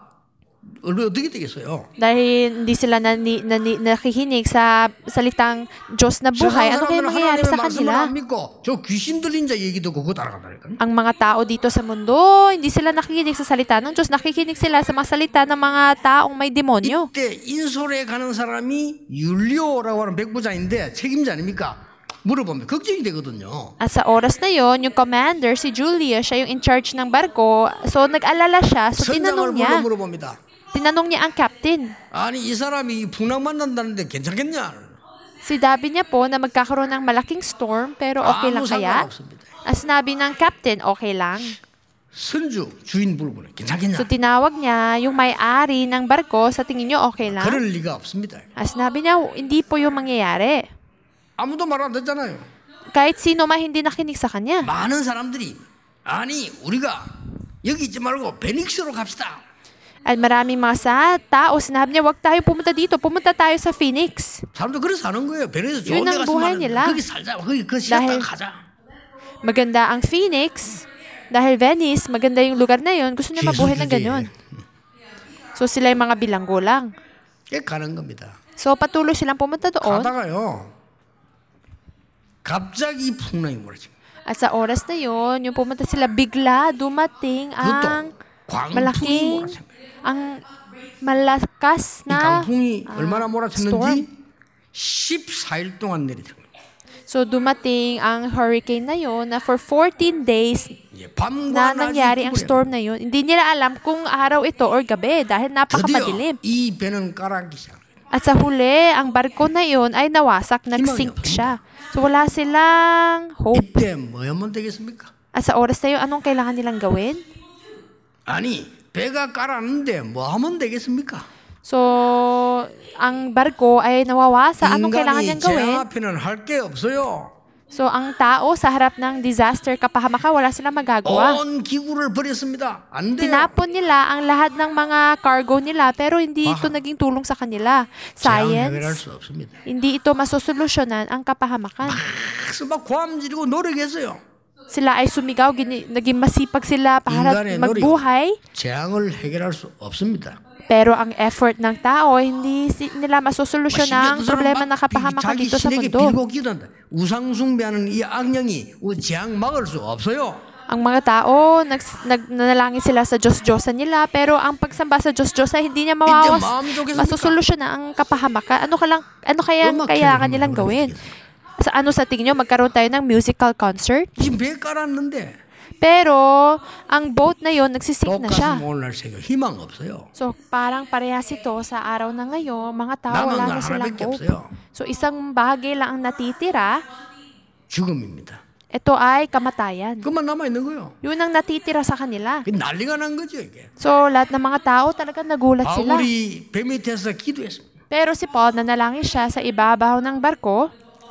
어떻게 되겠어요? Dahil hindi sila nani, nani, nakikinig sa salitang Diyos na buhay, ano kaya 사람들은 mangyayari 하나님의 sa 말씀을 kanila? 안 믿고 저 귀신 들린 자 얘기 듣고 그거 따라간다니까요. Ang mga tao dito sa mundo, hindi sila nakikinig sa salita ng Diyos, nakikinig sila sa mga salita ng mga taong may demonyo. 이때 인솔에 가는 사람이 율리오라고 하는 백부장인데 책임자 아닙니까? 물어보면 걱정이 되거든요. At sa oras na yon, yung commander, si Julia, siya yung in charge ng barko. So, nag-alala siya. So, 선장을 tinanong 불러 niya. 물어봅니다. Tinanong niya ang captain. 아니 이 사람이 풍랑 만난다는데 괜찮겠냐? Si Dabi niya po na magkakaroon ng malaking storm, pero okay lang 아무 kaya? 상관없습니다. Ang sinabi ng captain, okay lang. 선주 주인 부르보래 괜찮겠냐? So, tinawag niya yung may-ari ng barko, sa tingin niyo okay lang? 그럴 리가 없습니다. Ang sinabi niya, hindi po yung mangyayari. 아무도 말 안 듣잖아요. Kahit sino man hindi nakinig sa kanya. 많은 사람들이 아니 우리가 여기 있지 말고 베닉스로 갑시다. At maraming mga sa tao, sinabi niya, wag tayo pumunta dito, pumunta tayo sa Phoenix. 사람도 그래서 사는 거예요. 베닉스 좋은 Yun 데 ang 갔으면 buhay 하는데 nila. 거기 살자. 거기 그 시간 Dahil- 딱 가자. Maganda ang Phoenix, dahil Venice, maganda yung lugar na yun, gusto niya mabuhay ng 기숙주제에 ganun. So sila yung mga bilanggo lang. 꽤 가는 겁니다. So patuloy silang pumunta doon. 가다가요. 갑자기 풍랑이 몰아치고 At sa oras na yun, yung pumunta sila, bigla dumating ang 그것도 광풍이 malaking, 몰아치고 ang malakas 이 na 강풍이 아, 얼마나 storm. 몰아쳤는지 십사 일 동안 내리더라고요. So dumating ang hurricane na yun na for fourteen days 예, 밤과 na 낮이 nangyari ang 구분해요. storm na yun. Hindi nila alam kung araw ito or gabi dahil 드디어 napakamadilim. 이 배는 까라기 시작해요. At sa huli, ang barko na yun ay nawasak, 희망이 nag-sink 없습니다. siya. So wala silang hope. 이때 뭐하면 되겠습니까? At At sa oras na yun, anong kailangan nilang gawin? 아니 배가 깔았는데 뭐 하면 되겠습니까? So, ang barko ay nawawasa. Anong kailangan 인간이 niyang 재앙 gawin? 앞에는 할 게 없어요. So, ang tao sa harap ng disaster, kapahamakan, wala silang magagawa. 온 기구를 버렸습니다. 안 돼요. Tinapon nila ang lahat ng mga cargo nila, pero hindi ito naging tulong sa kanila. 재앙 해결할 Science, 수 없습니다. hindi ito masosolusyonan ang kapahamakan. 그래서 막 고함 지르고 노력했어요. Sila ay sumigaw, gini, naging masipag sila para 인간의 노력, magbuhay. 재앙을 해결할 수 없습니다. Pero ang effort ng tao, hindi si- nila masosolusyon ang problema na kapahamakan 자기 dito sa 신에게 mundo. 빌고 기도한다. 우상 숭배하는 이 악령이 재앙 막을 수 없어요. Ang mga tao, nags, nag, nanalangin sila sa Diyos-Diyosan nila, pero ang pagsamba sa Diyos-Diyos ay hindi niya mawawas, 마음 좋겠습니까? masosolusyon na ang kapahamakan. Ano, ka lang, ano kaya 음악 kailangan 기능을 nilang 뭐라고 gawin? 얘기해요? Sa ano sa tingin nyo, magkaroon tayo ng musical concert? 지금 배 깔았는데 Pero, ang boat na yon nagsisink na siya. 똑같으면 오늘날 세계 희망 없어요. So, parang parehas ito sa araw na ngayon, mga tao 남은 wala 건 na silang 하나밖에 hope. 없어요. So, isang bagay lang ang natitira, 죽음입니다. ito ay kamatayan. 그만 남아 있는 거예요. Yun ang natitira sa kanila. 그 난리가 난 거죠 이게. So, lahat ng mga tao talaga nagulat sila. 바울이 배 밑에서 기도했습니다. Pero si Paul, nanalangin siya sa ibabaw ng barko.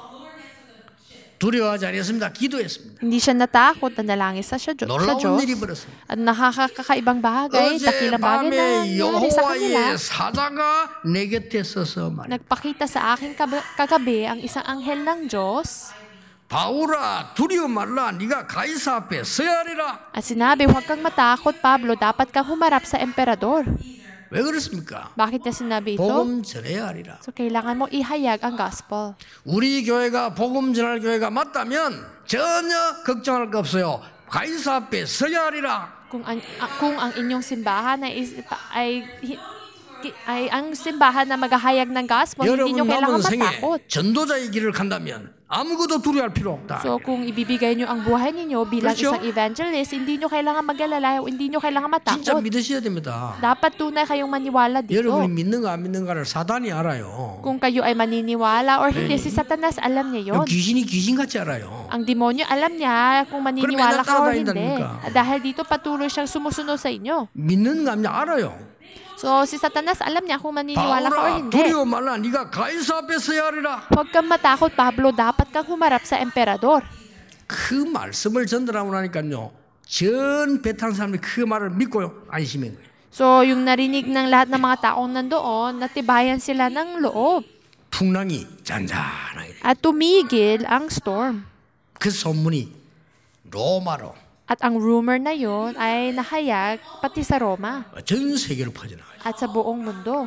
두려워하지 않았습니다. 기도했습니다. Hindi siya natakot, nanalangin sa, siya, sa 놀라운 Diyos. 일이 벌었습니다. At nakakakaibang bagay, 어제 dakilang bagay na 밤에 nangyari sa kanila. 여호와의 사자가 내 곁에 서서 말했다. Nagpakita sa akin kab- kagabi ang isang anghel ng Diyos 바울아 두려워 말라 네가 가이사 앞에 서야 하리라. at sinabi, huwag kang matakot, Pablo, dapat kang humarap sa emperador. 왜 그렇습니까? Bakit niya sinabi ito? 복음 전해야 하리라. So, kailangan mo ihayag ang gospel. 우리 교회가 복음 전할 교회가 맞다면 전혀 걱정할 거 없어요. 가이사 앞에 서야 하리라. Kung ang, ah, kung ang inyong simbahan ay, is- ay, hi- ki- ay ang simbahan na maghahayag ng gospel, hindi nyo 여러분 kailangan 남은 생에 matakot. 전도자의 길을 간다면 아무것도 두려워할 필요 없다. So, kung ibibigay nyo ang buhay ninyo bilang 그렇죠? isang evangelist, hindi nyo kailangan mag-alala, hindi nyo kailangan 진짜 matakot. 믿으셔야 됩니다. Dapat tunay kayong maniwala dito. 여러분이 믿는가 안 믿는가를 사단이 알아요. Kung kayo ay maniniwala or hindi, si Satanas alam niya yon. 귀신이 귀신같이 알아요. Ang demonyo alam niya kung maniniwala ka or hindi. 따라다닌다니까. Dahil dito patuloy siyang sumusunod sa inyo. 믿는가 안 믿는가 알아요. So, si Satanas alam niya kung maniniwala ka or 바울아 hindi. 두려워 말라 네가 가이사 앞에 서야 하리라. Huwag kang matakot, Pablo. Dapat kang humarap sa emperador. 그 말씀을 전달하고 나니까요. 전 베트남 사람들이 그 말을 믿고요. 안심한 거예요. So, yung narinig ng lahat ng mga taong nandoon, natibayan sila ng loob. 풍랑이 잔잔하게. At tumigil ang storm. 그 소문이 로마로 At ang rumor na yon ay nahayag pati sa Roma 전 세계로 퍼져나가요. at sa buong mundo.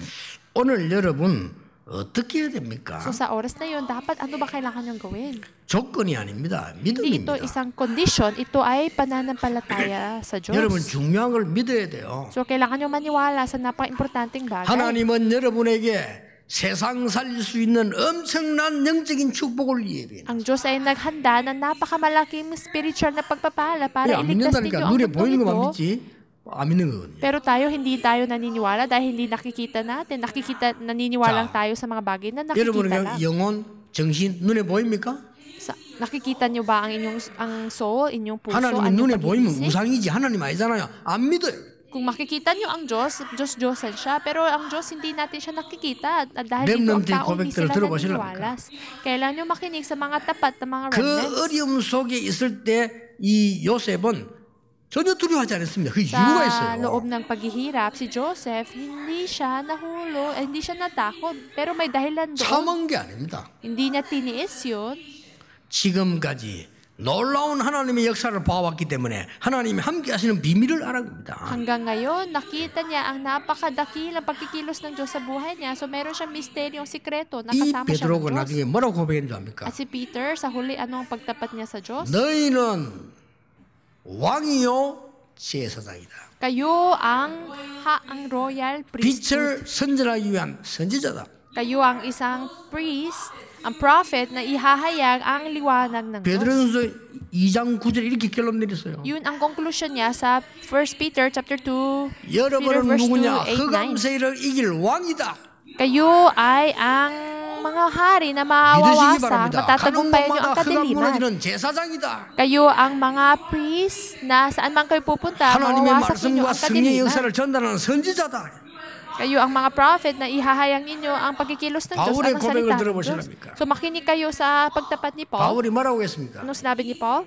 오늘 여러분 어떻게 해야 됩니까? So sa oras na yon, dapat ano ba kailangan niyong gawin? 조건이 아닙니다. Hindi ito 믿음입니다. isang condition, ito ay pananampalataya sa Diyos. 여러분 중요한 걸 믿어야 돼요. So kailangan niyong maniwala sa napaka-importanting bagay. 하나님은 여러분에게 세상 살릴 수 있는 엄청난 영적인 축복을 예비해. Ang Diyos ay naghanda ng napakamalaking spiritual na pagpapala para 안 iligtas 믿는다니까 ninyo ang 눈에 mundong 보이는 것만 ito. 믿지 안 믿는 거거든요. Pero tayo, hindi tayo naniniwala dahil hindi nakikita natin. Nakikita, naniniwala 자, tayo sa mga bagay na 여러분의 nakikita lang. 영혼, 정신 눈에 보입니까? Sa, nakikita niyo ba ang inyong ang soul, inyong puso, 하나님이 ang 눈에 inyong 보이면 pag-iisip? 우상이지 하나님 아니잖아요. 안 믿어요. Kung makikita niyo ang Diyos, Diyos-Diyosan siya, pero ang Diyos hindi natin siya nakikita. At dahil dito ang 렘넌트의 tao hindi 고백들을 sila 들어보시려니까. naniniwala. Kailan niyo makinig sa mga tapat na mga 그 remnants? 어려움 속에 있을 때 이 요셉은 전혀 두려워하지 않았습니다. 그 Sa 이유가 있어요. loob ng paghihirap, si Joseph, hindi siya nahulo, eh, hindi siya natakot. Pero may dahilan doon. 참은 게 아닙니다. Hindi niya tiniis yun. 지금까지 놀라운 하나님의 역사를 봐왔기 때문에 하나님이 함께 하시는 비밀을 알아갑니다. Hanggang ngayon, nakita niya ang napakadakilang pagkikilos ng Diyos sa buhay niya. So meron siyang misteryong sikreto na 이 kasama siya ng 베드로가 Diyos. 나중에 뭐라고 고백했는지 압니까? At si Peter, sa huli, ano ang pagtapat niya sa Diyos? 너희는 왕이요 제사장이다. Kayo ang, ha, ang royal priesthood. 빛을 선전하기 위한 선지자다. Kayo ang isang priest, ang prophet na ihahayag ang liwanag ng Diyos. 베드로전서 이 장 구 절 이렇게 결론 내렸어요. Yun ang conclusion niya sa First Peter chapter two, Peter 여러분은 verse two, 누구냐? eight, nine. 흑암세를 이길 왕이다. Kayo ay ang ang mga hari na 믿으시기 mawawasa, 바랍니다. 가는 matatagumpayan niyo ang 곳마다 흑암 kadiliman. 무너지는 제사장이다. Kayo ang mga priest na saan man kayo pupunta, 하나님의 mawawasak ninyo 말씀과 ang 성령의 kadiliman. 역사를 전달하는 선지자다. Kayo ang mga prophet na ihahayang ninyo ang pagkikilos ng Diyos 바울의 at ng 고백을 salita ng Diyos. 들어보시랍니까? So makinig kayo sa pagtapat ni Paul. 바울이 뭐라고 했습니까? Anong sinabi ni Paul?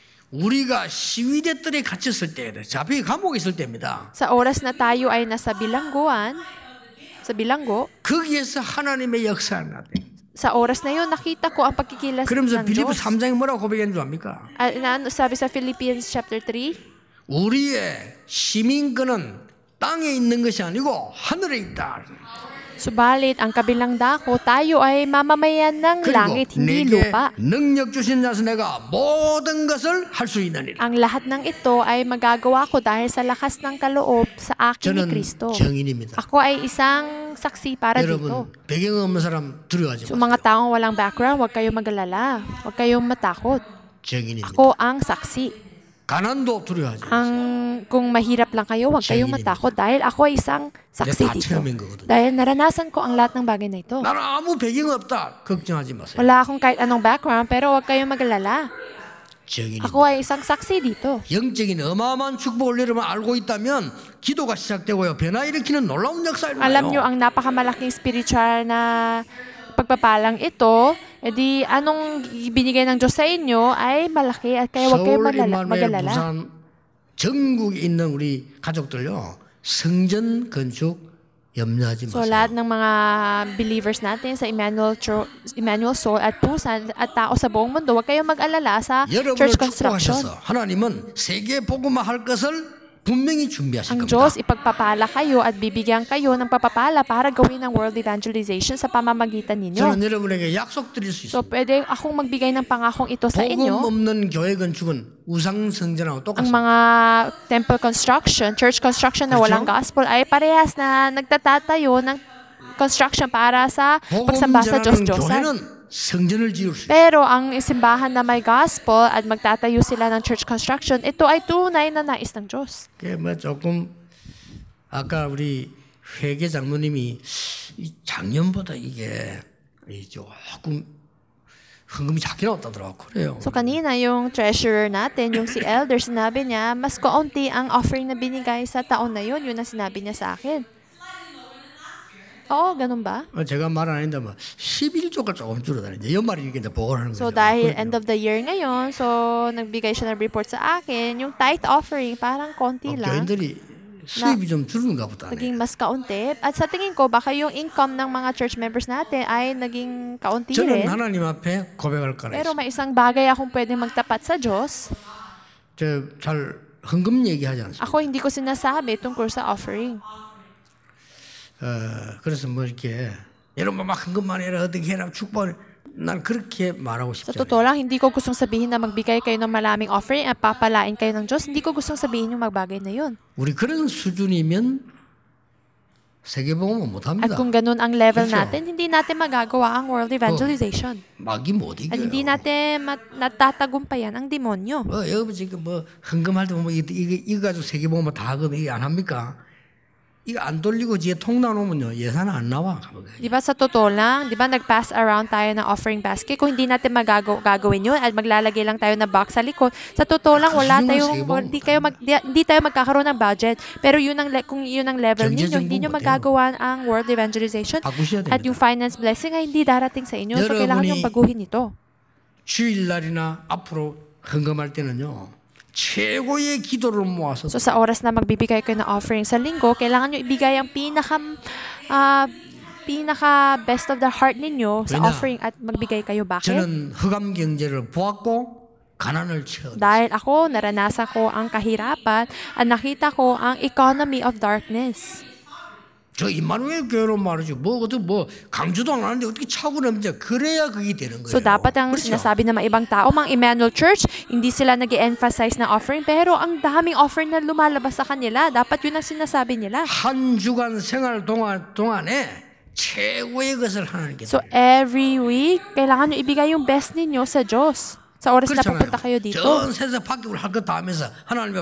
우리가 시위대들에 갇혔을 때, 잡히 감옥에 있을 때입니다. Sa oras na tayo ay nasa bilangguan, sa bilanggo, 거기에서 하나님의 역사를 나타내. sa oras na yun, nakita ko ang pagkikilos 그러면서 ng 빌립보 Diyos. 삼 장에 뭐라고 고백했는 줄 압니까? Ah, na, ano sabi sa Philippians chapter three? 우리의 시민권은 땅에 있는 것이 아니고 하늘에 있다. Subalit, ang kabilang dako, tayo ay mamamayan ng 그리고 langit, hindi 내게 lupa. 능력 주신 자서 내가 모든 것을 할 수 있느니라. Ang lahat ng ito ay magagawa ko dahil sa lakas ng kaloob sa akin ni 저는 Kristo. 정인입니다. Ako ay isang saksi para dito. 여러분 배경 없는 사람 두려워하지 So 마세요. mga taong walang background, huwag kayong magalala. Huwag kayong matakot. 정인입니다. Ako ang saksi. 가난도 두려워하지 마세요. Ang kung mahirap lang kayo, huwag kayong Siya matakot dahil ako ay isang saksi 다 dito. 체험인 거거든요. Dahil naranasan ko ang lahat ng bagay na ito. 나는 아무 배경 없다. 걱정하지 마세요. Wala akong kahit anong background, pero huwag kayong magalala. 정인입니다. Ako ay isang saksi dito. 영적인 어마어마한 축복을 여러분 알고 있다면 기도가 시작되고요. 변화 일으키는 놀라운 역사를 Alam nyo 일어나요. ang napakamalaking spiritual na pagpapalang ito, edi anong binigay ng Diyos sa inyo ay malaki at kaya huwag kayong 서울, malala- 임마누엘, magalala. 부산 전국에 있는 우리 가족들요. 성전 건축 염려하지 So 마세요. lahat ng mga believers natin sa Emmanuel, Cho- Emmanuel Soul at Busan at tao sa buong mundo, huwag kayong mag-alala sa 여러분을 church construction. 축복하셔서 하나님은 세계 복음화 할 것을 분명히 준비하실 Ang 겁니다. Diyos ipagpapala kayo at bibigyan kayo ng papapala para gawin ang world evangelization sa pamamagitan ninyo. 저는 여러분에게 약속드릴 수 So 있습니다. pwede akong magbigay ng pangakong ito sa 복음 inyo. 없는 교회 건축은 우상 성전하고 Ang 똑같습니다. mga temple construction, church construction na 그렇죠? walang gospel ay parehas na nagtatatayo ng construction para sa 복음 pagsamba sa 전하는 Diyos-Diyosan. 교회는 성전을 지을 수 있어요. Pero ang simbahan na may gospel at magtatayo sila ng church construction, ito ay tunay na nais ng Diyos. 그게 뭐 조금 아까 우리 회계 장로님이 이 작년보다 이게 이 조금 헌금이 작게 나왔다더라고 그래요. So kanina yung treasurer natin, yung si Elder, sinabi niya, mas kaunti ang offering na binigay sa taon na yun. Yun ang sinabi niya sa akin. Oo, ganun ba? 어, 제가 말 안 했는데 뭐 십일 조가 조금 줄어드는 이제 연말이 이렇게 이제 보고를 하는 So 거죠. dahil 그러니까 end of the year ngayon, so nagbigay siya ng report sa akin, yung tithe offering parang konti 어, lang. 교인들이 수입이 좀 줄는가 보다. Naging mas kaunti. At sa tingin ko, baka yung income ng mga church members natin ay naging kaunti 저는 rin. 하나님 앞에 고백할 거라 Pero 했어요. may isang bagay akong pwedeng magtapat sa Diyos. 저잘 헌금 얘기하지 않습니다. Ako hindi ko sinasabi tungkol sa offering. 어, 그래서 뭐 이렇게 여러분 막 헌금만 해라 어떻게 해라 축복. 난 그렇게 말하고 Sa 싶지 않아요. totoo lang, hindi ko gustong sabihin na magbigay kayo ng maraming offering at papalain kayo ng Diyos. Hindi ko gustong sabihin yung magbagay na yun. 우리 그런 수준이면 세계복음은 At 못합니다. kung ganun ang level 그렇죠. natin, hindi natin magagawa ang world evangelization. 막이 못 At hindi 이겨요. natin mat- natatagumpayan ang demonyo. 뭐 여러분 지금 뭐 헌금할 때 보면 이거 이거, 이거 가지고 세계복음은 다 하거든. 이거 안 합니까? 이거 안 돌리고 뒤에 통 나놓으면요 예산 안 나와. Di ba sa totoo lang, di ba nag-pass around tayo ng offering basket? Kung hindi natin magago gagawin yun at maglalagay lang tayo ng box sa likod, sa totoo lang wala Kasi yun ang tayong, sige, hindi, kayo mag, di, hindi tayo magkakaroon ng budget. Pero yun ang, le- kung yun ang level ninyo, 경제적 hindi nyo 부분 magagawa ang world evangelization. 바꾸셔야 At yung 됩니다. finance blessing ay hindi darating sa inyo. So 여러분이- kailangan yung baguhin ito. 주일날이나 앞으로 헌금할 때는요 최고의 기도를 모아서 So sa oras na magbibigay kayo ng offering sa linggo, kailangan nyo ibigay ang pinaka ah, pinaka best of the heart ninyo sa 왜냐? offering at magbigay kayo. Bakit? 저는 흑암 경제를 보았고 가난을 채워. Dahil ako, naranasan ko ang kahirapan at nakita ko ang economy of darkness. 저 임마누엘 교회로 말이죠. 뭐 어떻게 뭐 강조도 안 하는데 어떻게 차고 넘쳐? 그래야 그게 되는 거예요. So dapat ang 그렇죠? sinasabi ng mga ibang tao, mga Emmanuel Church, hindi sila nag-emphasize na offering, pero ang daming offering na lumalabas sa kanila. Dapat yun ang sinasabi nila. 한 주간 생활 동안 동안에 최고의 것을 하나님께 So every week, kailangan nyo ibigay yung best ninyo sa Diyos. Sa oras na 그렇잖아요. pupunta kayo dito. 전 세상 밖에 할 것 다 하면서 하나님 앞에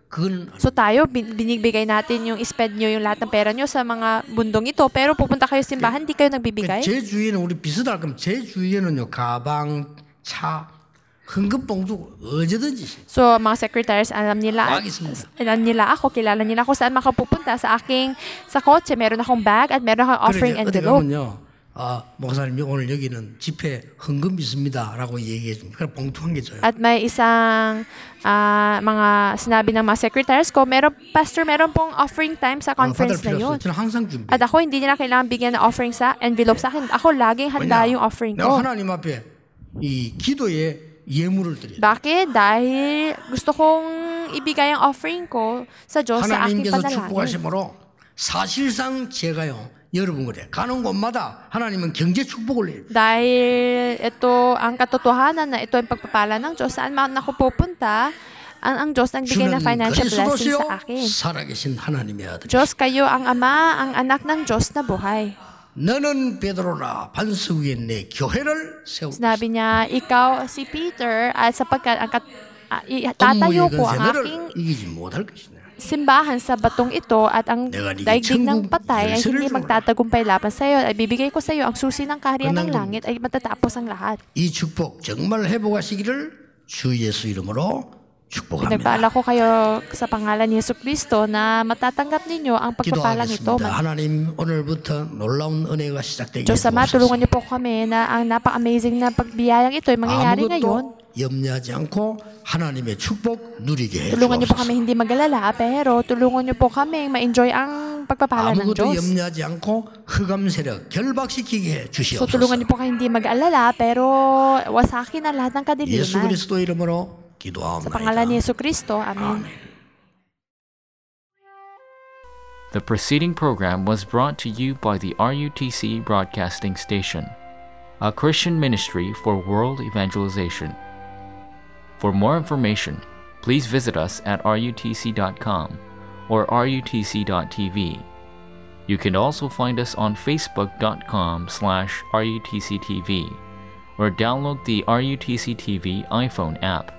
그건 So tayo, bin- binibigay natin yung spend nyo, yung lahat ng pera nyo sa mga bundong ito, pero pupunta kayo sa simbahan, di kayo nagbibigay? 제 주위에는 우리 비슷할 거면 제 주위에는요 가방, 차, 헌금 봉투 어제든지 So, mga secretaries, alam nila, 막 있습니다. alam nila ako, kilala nila ako saan makapupunta sa aking, sa kotse, meron akong bag at meron akong offering 그래서 어디 envelope. 가면요. 아, 목사님 오늘 여기는 집회 헌금 있습니다라고 얘기해 줍니다. 그래 봉투 한 개 줘요. At may isang ah, mga sinabi ng mga secretaries ko, meron, pastor, meron pong offering time sa 아, 받을 conference na 필요 yun. 없어요. 저는 항상 준비. At ako, hindi nila kailangan bigyan ng offering sa envelope sa akin. Ako, laging handa yung offering 내가 ko. 하나님 앞에 이 기도에 예물을 드려요. Bakit? Dahil gusto kong ibigay ang offering ko sa Diyos sa aking 하나님께서 panalangin. 축복하심으로 사실상 제가요 여러분 그래 가는 곳마다 하나님은 경제 축복을 내요. Dahil ito ang katotohanan na ito ang pagpapala ng Diyos, saan man ako pupunta, ang, ang Diyos ang bigay 주는 ng financial blessing 그리스도시요 sa akin. 살아계신 하나님의 아들. Diyos, kayo ang Ama, ang anak ng Diyos na buhay. 너는 베드로라 반석 위에 내 교회를 세우고 Sinabi niya, ikaw si Peter, at sapagkat ang kat, ah, i- tatayo 음모의 ko 건세 ang 너를 aking 이기지 못할 것이다. simbahan sa batong ito at ang 내가 네게 daigdig ng 천국 patay ay 열쇠를 hindi 주노라. magtatagumpay laban sa iyo. Ay bibigay ko sa iyo ang susi ng kaharian ng 끝난 langit ay matatapos ang lahat. 이 축복 정말 회복하시기를 주 예수 이름으로 축복합니다. Nagpaala ko kayo sa pangalan ni Yesu Kristo na matatanggap ninyo ang pagpapalang ito. 기도하겠습니다. 하나님 오늘부터 놀라운 은혜가 시작되게 Diyos Ama, 해주옵소서. tulungan niyo po kami na ang napaka-amazing na pagbiyayang ito ay mangyayari ngayon. 아무것도 염려하지 않고 하나님의 축복 누리게 Tulungan niyo po kami 해주옵소서. hindi mag-alala, pero tulungan niyo po kami ma-enjoy ang pagpapala ng 아무것도 Diyos. 염려하지 않고 흑암 세력 결박시키게 해 So tulungan 주시옵소서. niyo po kami hindi mag-alala, pero wasakin ang lahat ng 예수 kadiliman. 그리스도 이름으로 Sa pangalan ni 기도하옵나이다. Yesu Kristo, Amen. The preceding program was brought to you by the R U T C Broadcasting Station, a Christian ministry for world evangelization. For more information, please visit us at R U T C dot com or R U T C dot T V. You can also find us on Facebook dot com slash R U T C T V or download the R U T C T V iPhone app.